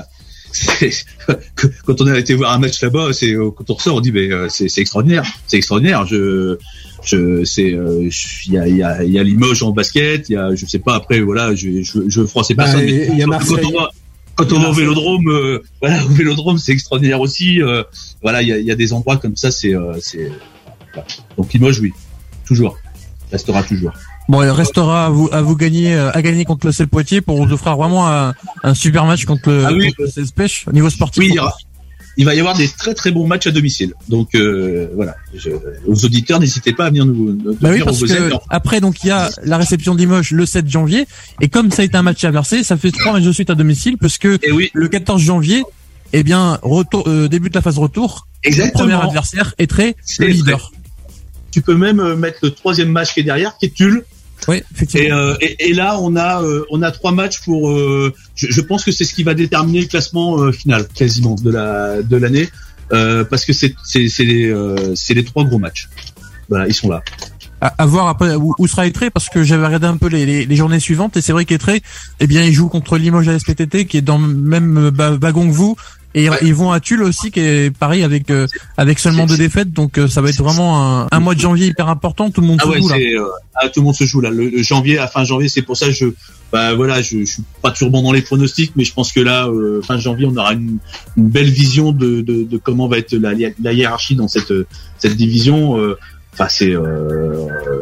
quand on a été voir un match là-bas, c'est quand on ressort, on dit mais c'est, c'est extraordinaire, c'est extraordinaire. Je, je, c'est, il y a, il y a, il y a Limoges en basket. Il y a, je sais pas après, voilà, je, je, je froissais personne. Bah, mais il y a Marseille. Quand on va, Quand on va au Vélodrome, euh, voilà, au Vélodrome, c'est extraordinaire aussi. Euh, voilà, il y a, y a des endroits comme ça, c'est, euh, c'est. Voilà. Donc Limoges, oui, toujours, restera toujours. Bon, il restera à vous, à vous gagner, à gagner contre le C L Poitiers pour vous offrir vraiment un, un super match contre le, ah oui, contre le C S Pêche au niveau sportif. Oui, il y aura. Il va y avoir des très très bons matchs à domicile. Donc euh, voilà, je, aux auditeurs, n'hésitez pas à venir nous, nous bah oui, parce que après donc il y a la réception de Limoges le sept janvier et comme ça a été un match inversé, ça fait trois matchs de suite à domicile parce que oui. le quatorze janvier, eh bien retour euh, débute la phase retour. Exactement. Le premier adversaire est très le leader. Tu peux même mettre le troisième match qui est derrière, qui est Tulle. Oui, effectivement. Et, euh, et, et là, on a euh, on a trois matchs pour. Euh, je, je pense que c'est ce qui va déterminer le classement euh, final quasiment de la de l'année, euh, parce que c'est c'est c'est les euh, c'est les trois gros matchs. Voilà, ils sont là. À, à voir après où, où sera Étré, parce que j'avais regardé un peu les, les, les journées suivantes et c'est vrai qu'Étré, eh bien, ils jouent contre Limoges A S P T T qui est dans le même wagon que vous. Et ouais. Ils vont à Tulle aussi, qui est pareil avec euh, avec seulement deux défaites, donc euh, ça va être vraiment un, un mois de janvier hyper important. Tout le monde ah se ouais, joue là. Euh, ah, tout le monde se joue là. Le, le janvier, à fin janvier, c'est pour ça que je, bah voilà, je, je suis pas toujours bon dans les pronostics, mais je pense que là, euh, fin janvier, on aura une, une belle vision de, de, de comment va être la, la hiérarchie dans cette cette division. Euh, enfin, c'est euh,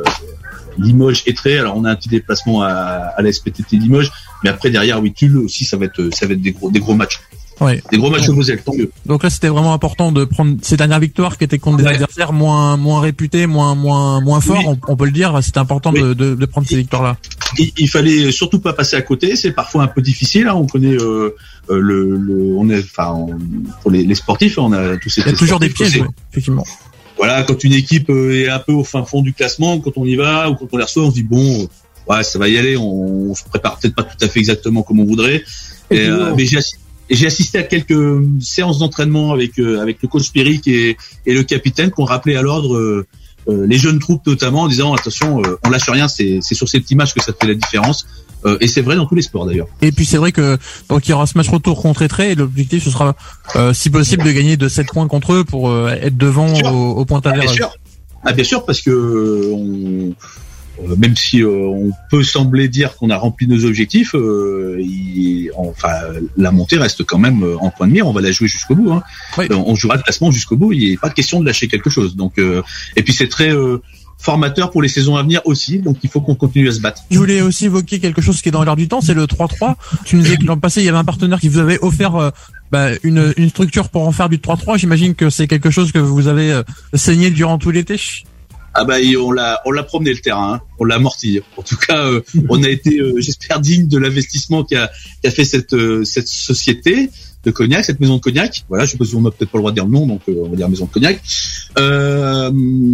Limoges et Étré. Alors, on a un petit déplacement à, à la S P T T Limoges, mais après derrière, oui, Tulle aussi, ça va être ça va être des gros des gros matchs. Ouais. Des gros matchs au Moselle, tant mieux. Donc là, c'était vraiment important de prendre ces dernières victoires qui étaient contre des ouais. adversaires moins moins réputés, moins moins moins forts. Oui. On, on peut le dire. C'était important oui. de, de de prendre ces victoires-là. Il, il fallait surtout pas passer à côté. C'est parfois un peu difficile. Hein. On connaît euh, le, le on est enfin on, pour les, les sportifs, on a tous ces. Il y a toujours des pièges, ouais, effectivement. Voilà, quand une équipe est un peu au fin fond du classement, quand on y va ou quand on les reçoit, on se dit bon, ouais, ça va y aller. On, on se prépare peut-être pas tout à fait exactement comme on voudrait. Et, et euh, mais j'ai assisté Et j'ai assisté à quelques séances d'entraînement avec euh, avec le coach Spirik et, et le capitaine qui ont rappelé à l'ordre euh, euh, les jeunes troupes notamment en disant attention, euh, on lâche rien, c'est c'est sur ces petits matchs que ça fait la différence. Euh, et c'est vrai dans tous les sports d'ailleurs. Et puis c'est vrai que donc il y aura ce match retour contre Étré et l'objectif ce sera euh, si possible de gagner de sept points contre eux pour euh, être devant au, au point ah, bien sûr. Ah bien sûr parce que euh, on Euh, même si euh, on peut sembler dire qu'on a rempli nos objectifs, euh, il, enfin la montée reste quand même en point de mire. On va la jouer jusqu'au bout. Hein. Oui. Euh, on jouera le classement jusqu'au bout. Il n'est pas question de lâcher quelque chose. Donc euh, et puis c'est très euh, formateur pour les saisons à venir aussi. Donc il faut qu'on continue à se battre. Je voulais aussi évoquer quelque chose qui est dans l'air du temps, c'est le trois trois. Tu nous disais que l'an passé il y avait un partenaire qui vous avait offert euh, bah, une, une structure pour en faire du trois trois. J'imagine que c'est quelque chose que vous avez euh, saigné durant tout l'été. Ah bah on l'a on l'a promené le terrain, hein. On l'a amorti. En tout cas, euh, on a été, euh, j'espère, digne de l'investissement qu'a qu'a fait cette euh, cette société de Cognac, cette maison de Cognac. Voilà, je sais pas si on n'a peut-être pas le droit de dire le nom, donc euh, on va dire maison de Cognac. Euh,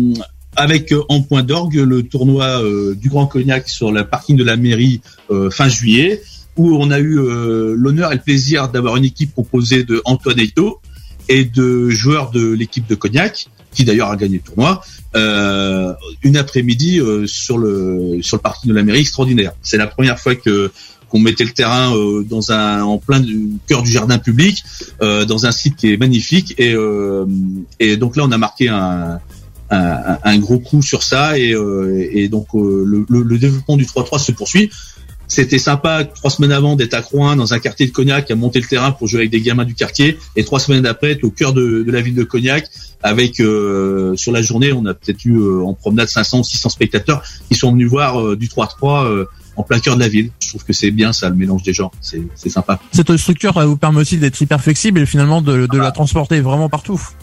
avec euh, en point d'orgue le tournoi euh, du Grand Cognac sur la parking de la mairie euh, fin juillet, où on a eu euh, l'honneur et le plaisir d'avoir une équipe composée de Antoine Eito et de joueurs de l'équipe de Cognac, qui d'ailleurs a gagné le tournoi, euh, une après-midi euh, sur le sur le parking de la mairie, extraordinaire. C'est la première fois que qu'on mettait le terrain euh, dans un en plein du cœur du jardin public, euh, dans un site qui est magnifique et euh, et donc là on a marqué un un, un gros coup sur ça et euh, et donc euh, le, le, le développement du trois trois se poursuit. C'était sympa trois semaines avant d'être à Croin dans un quartier de Cognac à monter le terrain pour jouer avec des gamins du quartier et trois semaines après être au cœur de, de la ville de Cognac avec euh, sur la journée on a peut-être eu euh, en promenade cinq cents six cents spectateurs qui sont venus voir euh, du trois trois euh, en plein cœur de la ville. Je trouve que c'est bien ça, le mélange des genres, c'est c'est sympa. Cette structure elle vous permet aussi d'être hyper flexible et finalement de, de ah. la transporter vraiment partout.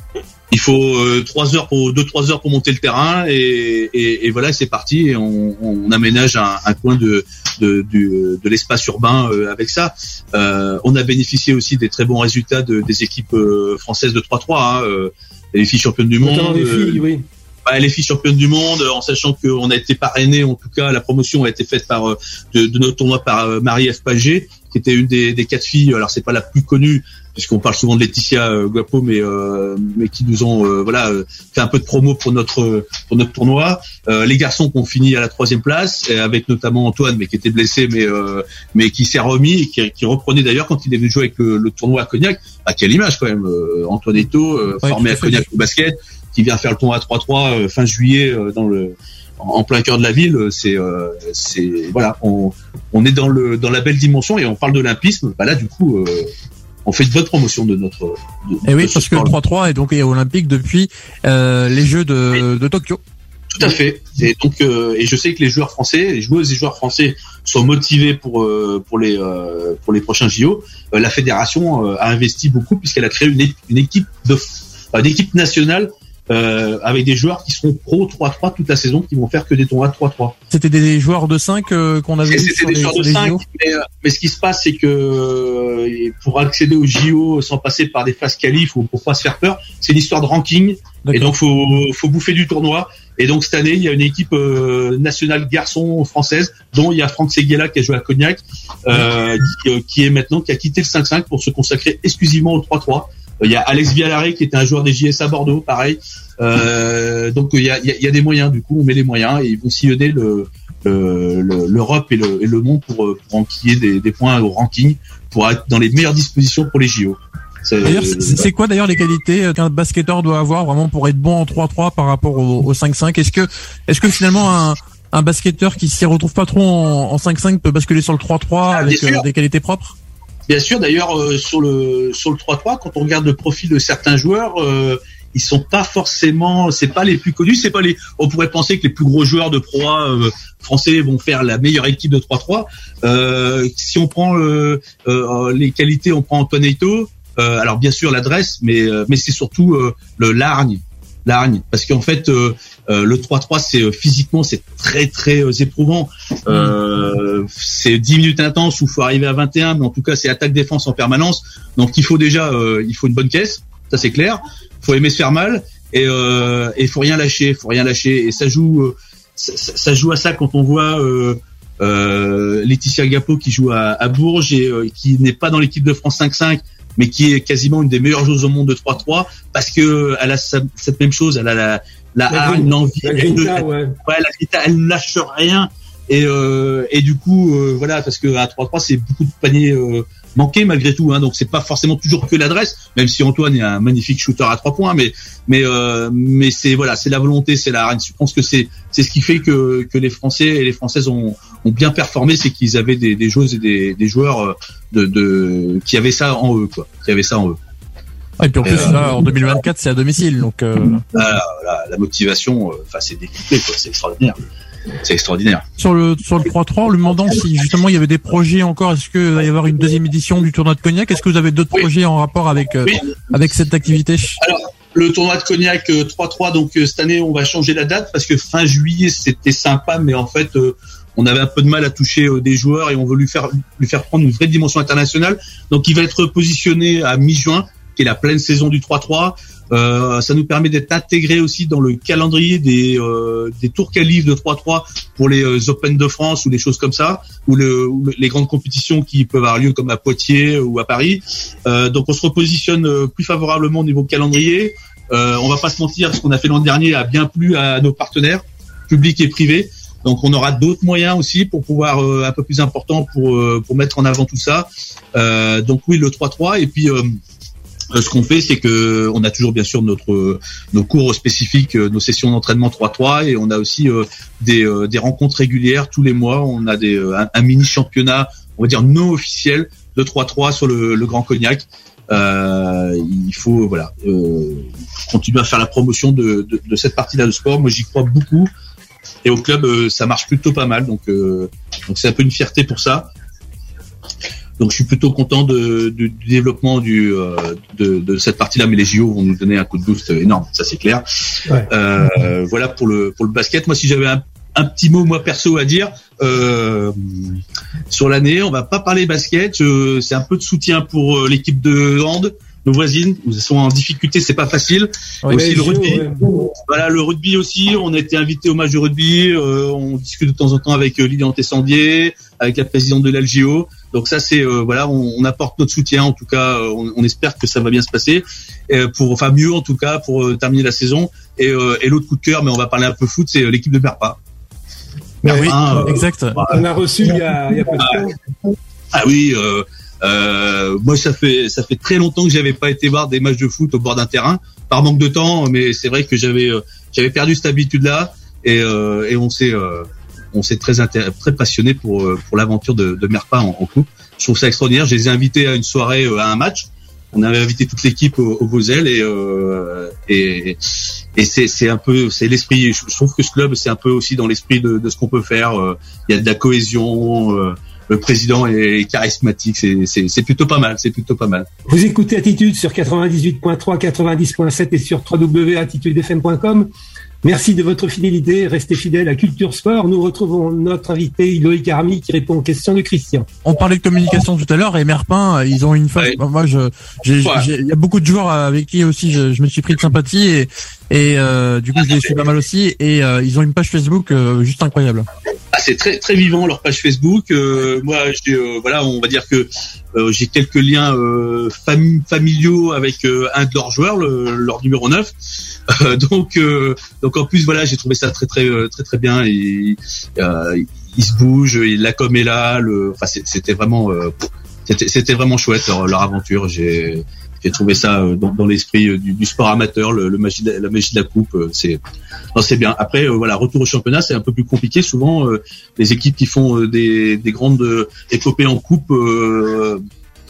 Il faut euh, trois heures pour deux trois heures pour monter le terrain et, et, et voilà, c'est parti. Et on, on aménage un, un coin de de, de, de l'espace urbain euh, avec ça. Euh, on a bénéficié aussi des très bons résultats de, des équipes euh, françaises de trois trois. Hein, euh, les filles championnes du monde. Les filles, euh, oui. Bah, les filles championnes du monde, en sachant qu'on a été parrainé, en tout cas la promotion a été faite par de, de notre tournoi par euh, Marie-Ève Pagé, qui était une des, des quatre filles. Alors c'est pas la plus connue, puisqu'on parle souvent de Laetitia euh, Guapo, mais euh, mais qui nous ont euh, voilà euh, fait un peu de promo pour notre pour notre tournoi. Euh, les garçons qui ont fini à la troisième place, avec notamment Antoine, mais qui était blessé, mais euh, mais qui s'est remis et qui, qui reprenait d'ailleurs quand il est venu jouer avec le, le tournoi à Cognac. Ah, quelle image quand même, euh, Antoine Eto, euh, ouais, formé à Cognac au basket, qui vient faire le tournoi à trois trois euh, fin juillet euh, dans le en plein cœur de la ville. C'est euh, c'est voilà, on on est dans le dans la belle dimension et on parle d'olympisme. Bah là du coup. Euh, On fait une bonne promotion de notre. De, et oui, de parce que le trois trois est donc olympique depuis euh, les Jeux de, oui. de Tokyo. Tout à fait. Et donc, euh, et je sais que les joueurs français, les joueuses et joueurs français sont motivés pour euh, pour les euh, pour les prochains J O. Euh, la fédération euh, a investi beaucoup puisqu'elle a créé une, une équipe de euh, une équipe nationale. Euh, avec des joueurs qui seront pro trois trois toute la saison, qui vont faire que des tournois trois trois. C'était des joueurs de cinq euh, qu'on avait vu sur des les, joueurs de cinq, mais, mais ce qui se passe, c'est que euh, pour accéder aux J O sans passer par des phases qualif ou pour pas se faire peur, c'est l'histoire de ranking. D'accord. Et donc faut faut bouffer du tournoi. Et donc cette année, il y a une équipe euh, nationale garçon française, dont il y a Franck Seguela qui a joué à Cognac, euh, qui, qui est maintenant qui a quitté le cinq cinq pour se consacrer exclusivement au trois trois. Il y a Alex Viallaré qui était un joueur des J S à Bordeaux, pareil. Euh, donc il y a, il y a des moyens, du coup on met les moyens et ils vont sillonner le, le, le, l'Europe et le, et le monde pour, pour enquiller des, des points au ranking, pour être dans les meilleures dispositions pour les J O. C'est, d'ailleurs, c'est, c'est quoi d'ailleurs les qualités qu'un basketteur doit avoir vraiment pour être bon en trois trois par rapport au, au cinq cinq? Est-ce que, est-ce que finalement un, un basketteur qui s'y retrouve pas trop en, en cinq cinq peut basculer sur le trois trois ah, avec euh, des qualités propres? Bien sûr, d'ailleurs euh, sur le sur le trois trois, quand on regarde le profil de certains joueurs, euh, ils sont pas forcément, c'est pas les plus connus, c'est pas les. On pourrait penser que les plus gros joueurs de Pro A euh, français vont faire la meilleure équipe de trois trois. Euh, si on prend euh, euh, les qualités, on prend Antoine Eto. Euh, alors bien sûr l'adresse, mais euh, mais c'est surtout euh, le l'argne, l'argne, parce qu'en fait euh, euh, le trois trois c'est euh, physiquement c'est très très euh, éprouvant. Euh, c'est dix minutes intenses où il faut arriver à vingt et un, mais en tout cas c'est attaque défense en permanence. Donc il faut déjà euh, il faut une bonne caisse, ça c'est clair. Il faut aimer se faire mal et euh, et faut rien lâcher, faut rien lâcher et ça joue euh, ça, ça joue à ça quand on voit euh, euh, Laetitia Guapo qui joue à, à Bourges et euh, qui n'est pas dans l'équipe de France cinq cinq, mais qui est quasiment une des meilleures joueuses au monde de trois trois parce que elle a sa, cette même chose, elle a la la, la haine, l'envie, la elle, grinta, elle, ouais. ouais, la grinta, elle ne lâche rien et euh, et du coup euh, voilà, parce que à trois trois c'est beaucoup de paniers euh, manqués malgré tout, hein, donc c'est pas forcément toujours que l'adresse, même si Antoine est un magnifique shooter à trois points, mais mais euh, mais c'est voilà, c'est la volonté, c'est la haine. Je pense que c'est c'est ce qui fait que que les Français et les Françaises ont ont bien performé, c'est qu'ils avaient des des joueuses et des des joueurs de de qui avaient ça en eux, quoi, qui avaient ça en eux. Et puis en plus, euh, là, en deux mille vingt-quatre, c'est à domicile, donc. Euh... Là, là, la motivation, enfin, euh, c'est décuplé, quoi. C'est extraordinaire. C'est extraordinaire. Sur le sur le trois trois, en lui demandant si justement il y avait des projets encore, est-ce qu'il va y avoir une deuxième édition du tournoi de Cognac? Est-ce que vous avez d'autres oui. projets en rapport avec euh, oui. avec cette activité? Alors, le tournoi de Cognac euh, trois trois, donc euh, cette année, on va changer la date parce que fin juillet, c'était sympa, mais en fait. Euh, on avait un peu de mal à toucher euh, des joueurs et on veut lui faire lui faire prendre une vraie dimension internationale. Donc il va être positionné à mi-juin, qui est la pleine saison du trois trois. Euh, ça nous permet d'être intégré aussi dans le calendrier des euh, des tours qualifs de trois trois pour les euh, Open de France ou des choses comme ça, ou, le, ou le, les grandes compétitions qui peuvent avoir lieu comme à Poitiers ou à Paris. Euh, donc on se repositionne plus favorablement au niveau calendrier. Euh, on va pas se mentir, ce qu'on a fait l'an dernier a bien plu à nos partenaires publics et privés. Donc on aura d'autres moyens aussi pour pouvoir euh, un peu plus important pour euh, pour mettre en avant tout ça. Euh, donc oui, le trois trois, et puis euh, ce qu'on fait, c'est que on a toujours bien sûr notre nos cours spécifiques, nos sessions d'entraînement trois trois, et on a aussi euh, des euh, des rencontres régulières tous les mois. On a des un, un mini championnat, on va dire non officiel, de trois trois sur le, le Grand Cognac. Euh, il faut voilà euh, continuer à faire la promotion de de, de cette partie-là de sport. Moi, j'y crois beaucoup. Et au club, euh, ça marche plutôt pas mal, donc euh, donc c'est un peu une fierté pour ça. Donc je suis plutôt content de, de, du développement du euh, de, de cette partie-là, mais les J O vont nous donner un coup de boost énorme, ça c'est clair. Ouais. Euh, voilà pour le pour le basket. Moi, si j'avais un, un petit mot moi perso à dire euh, sur l'année, on va pas parler basket. Euh, c'est un peu de soutien pour euh, l'équipe de hand, nos voisines. Ils sont en difficulté, c'est pas facile. Ouais, aussi le rugby. Ouais. Voilà le rugby aussi. On a été invité au match de rugby. Euh, on discute de temps en temps avec euh, Lilian Tessandier, avec la présidente de l'A L J O. Donc ça c'est euh, voilà, on, on apporte notre soutien. En tout cas, euh, on, on espère que ça va bien se passer, et pour enfin mieux en tout cas pour euh, terminer la saison. Et, euh, et l'autre coup de cœur, mais on va parler un peu foot, c'est euh, l'équipe de Merpa. Ah oui, euh, exact. Bah, on a reçu il y a, il y a peu de temps. Ah oui, euh, euh, moi ça fait ça fait très longtemps que j'avais pas été voir des matchs de foot au bord d'un terrain, par manque de temps, mais c'est vrai que j'avais euh, j'avais perdu cette habitude-là, et, euh, et on s'est euh, on s'est très intér- très passionné pour pour l'aventure de, de Merpa en, en coupe. Je trouve ça extraordinaire. Je les ai invités à une soirée, à un match. On avait invité toute l'équipe au, au Vosel, et euh, et et c'est c'est un peu c'est l'esprit. Je trouve que ce club c'est un peu aussi dans l'esprit de, de ce qu'on peut faire. Il y a de la cohésion. Le président est charismatique. C'est c'est c'est plutôt pas mal. C'est plutôt pas mal. Vous écoutez Attitude sur quatre-vingt-dix-huit virgule trois, quatre-vingt-dix virgule sept et sur w w w point attitude f m point com. Merci de votre fidélité. Restez fidèles à Culture Sport. Nous retrouvons notre invité Loïc Army qui répond aux questions de Christian. On parlait de communication tout à l'heure, et Merpin, ils ont une phase. Ouais. Moi, je, j'ai, ouais. j'ai, il y a beaucoup de joueurs avec qui aussi je, je me suis pris de sympathie, et, et euh, du coup je les suis pas mal aussi. Et euh, ils ont une page Facebook euh, juste incroyable. Ah, c'est très très vivant leur page Facebook. Euh, moi, j'ai, euh, voilà, on va dire que euh, j'ai quelques liens euh, fam- familiaux avec euh, un de leurs joueurs, le, leur numéro neuf. Euh, donc, euh, donc en plus, voilà, j'ai trouvé ça très très très très bien. Et, euh, ils se bougent, la com est là. Le, enfin, c'était vraiment, euh, c'était, c'était vraiment chouette leur, leur aventure. J'ai J'ai trouvé ça dans, dans l'esprit du, du sport amateur, le, le magie de, la magie de la coupe. C'est, non, c'est bien. Après, euh, voilà, retour au championnat, c'est un peu plus compliqué. Souvent, euh, les équipes qui font euh, des, des grandes épopées en coupe, euh,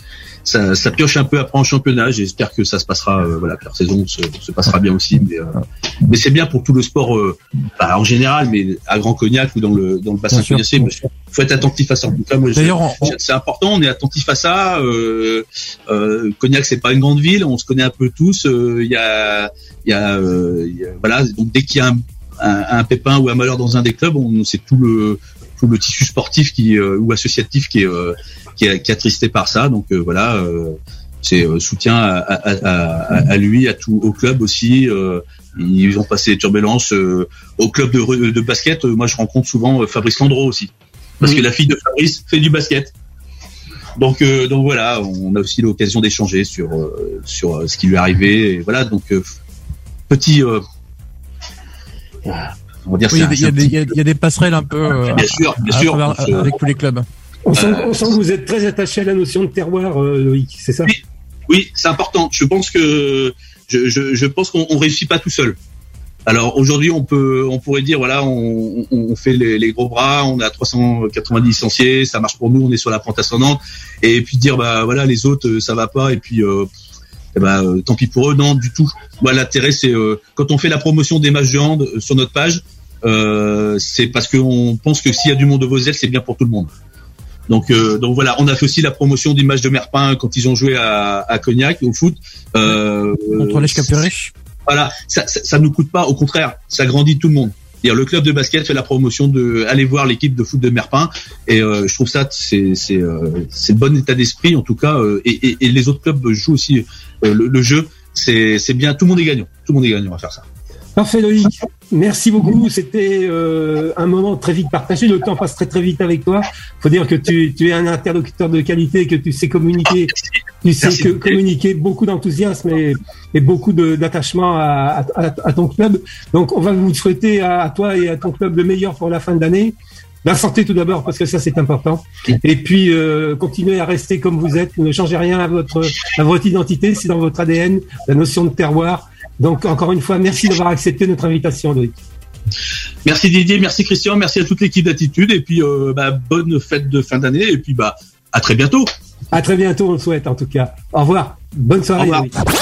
ça, ça pioche un peu après en championnat. J'espère que ça se passera, euh, voilà, que leur saison se, se passera bien aussi. Mais, euh, mais c'est bien pour tout le sport, euh, bah, en général, mais à Grand Cognac ou dans le dans le bassin financier. Il faut être attentif à ça. En tout cas, moi, D'ailleurs, je, on... c'est important. On est attentif à ça. Euh, euh, Cognac, c'est pas une grande ville. On se connaît un peu tous. Il euh, y a, il y a, euh, y a, voilà. Donc dès qu'il y a un, un, un pépin ou un malheur dans un des clubs, on c'est tout le tout le tissu sportif qui euh, ou associatif qui est euh, qui est qui est attristé par ça. Donc euh, voilà. Euh, c'est euh, soutien à, à, à, à lui, à tout, au club aussi. Euh, ils ont passé des turbulences euh, au club de, de basket. Euh, moi, je rencontre souvent euh, Fabrice Landreau aussi, parce mmh. que la fille de Fabrice fait du basket. Donc, euh, donc voilà, on a aussi l'occasion d'échanger sur euh, sur euh, ce qui lui est arrivé. Et voilà, donc euh, petit. Euh, on va dire. Oui, il y, y, y, y a des passerelles un peu. Euh, bien sûr, bien sûr, travers, se, avec tous les clubs. On sent, on sent que vous êtes très attaché à la notion de terroir, euh, Loïc, c'est ça ? Oui, oui, c'est important. Je pense que je, je, je pense qu'on on réussit pas tout seul. Alors aujourd'hui, on peut, on pourrait dire voilà, on, on fait les, les gros bras, on a trois cent quatre-vingt-dix licenciés, ça marche pour nous, on est sur la pente ascendante, et puis dire bah voilà, les autres ça va pas, et puis euh, et bah, euh, tant pis pour eux, non du tout. Moi, l'intérêt c'est euh, quand on fait la promotion des matchs de hand euh, sur notre page, euh, c'est parce qu'on pense que s'il y a du monde de Vosel, c'est bien pour tout le monde. Donc, euh, donc voilà, on a fait aussi la promotion du match de Merpin quand ils ont joué à, à Cognac au foot. Euh, Contre les Capurich. Voilà, ça, ça, ça nous coûte pas, au contraire, ça grandit tout le monde. C'est-à-dire, le club de basket fait la promotion de aller voir l'équipe de foot de Merpin, et euh, je trouve ça c'est c'est euh, c'est le bon état d'esprit en tout cas, euh, et, et, et les autres clubs jouent aussi euh, le, le jeu. C'est c'est bien, tout le monde est gagnant, tout le monde est gagnant à faire ça. Parfait, Loïc. Merci beaucoup. C'était euh, un moment très vite partagé. Le temps passe très très vite avec toi. Faut dire que tu, tu es un interlocuteur de qualité, que tu sais communiquer, tu sais que, communiquer beaucoup d'enthousiasme et, et beaucoup de, d'attachement à, à, à ton club. Donc, on va vous souhaiter à, à toi et à ton club le meilleur pour la fin de l'année. La santé tout d'abord, parce que ça c'est important. Et puis euh, continuez à rester comme vous êtes. Ne changez rien à votre à votre identité. C'est dans votre A D N, la notion de terroir. Donc, encore une fois, merci d'avoir accepté notre invitation, Loïc. Merci Didier, merci Christian, merci à toute l'équipe d'Attitude, et puis euh, bah, bonne fête de fin d'année, et puis bah à très bientôt. À très bientôt, on le souhaite en tout cas. Au revoir, bonne soirée. Au revoir. Loïc.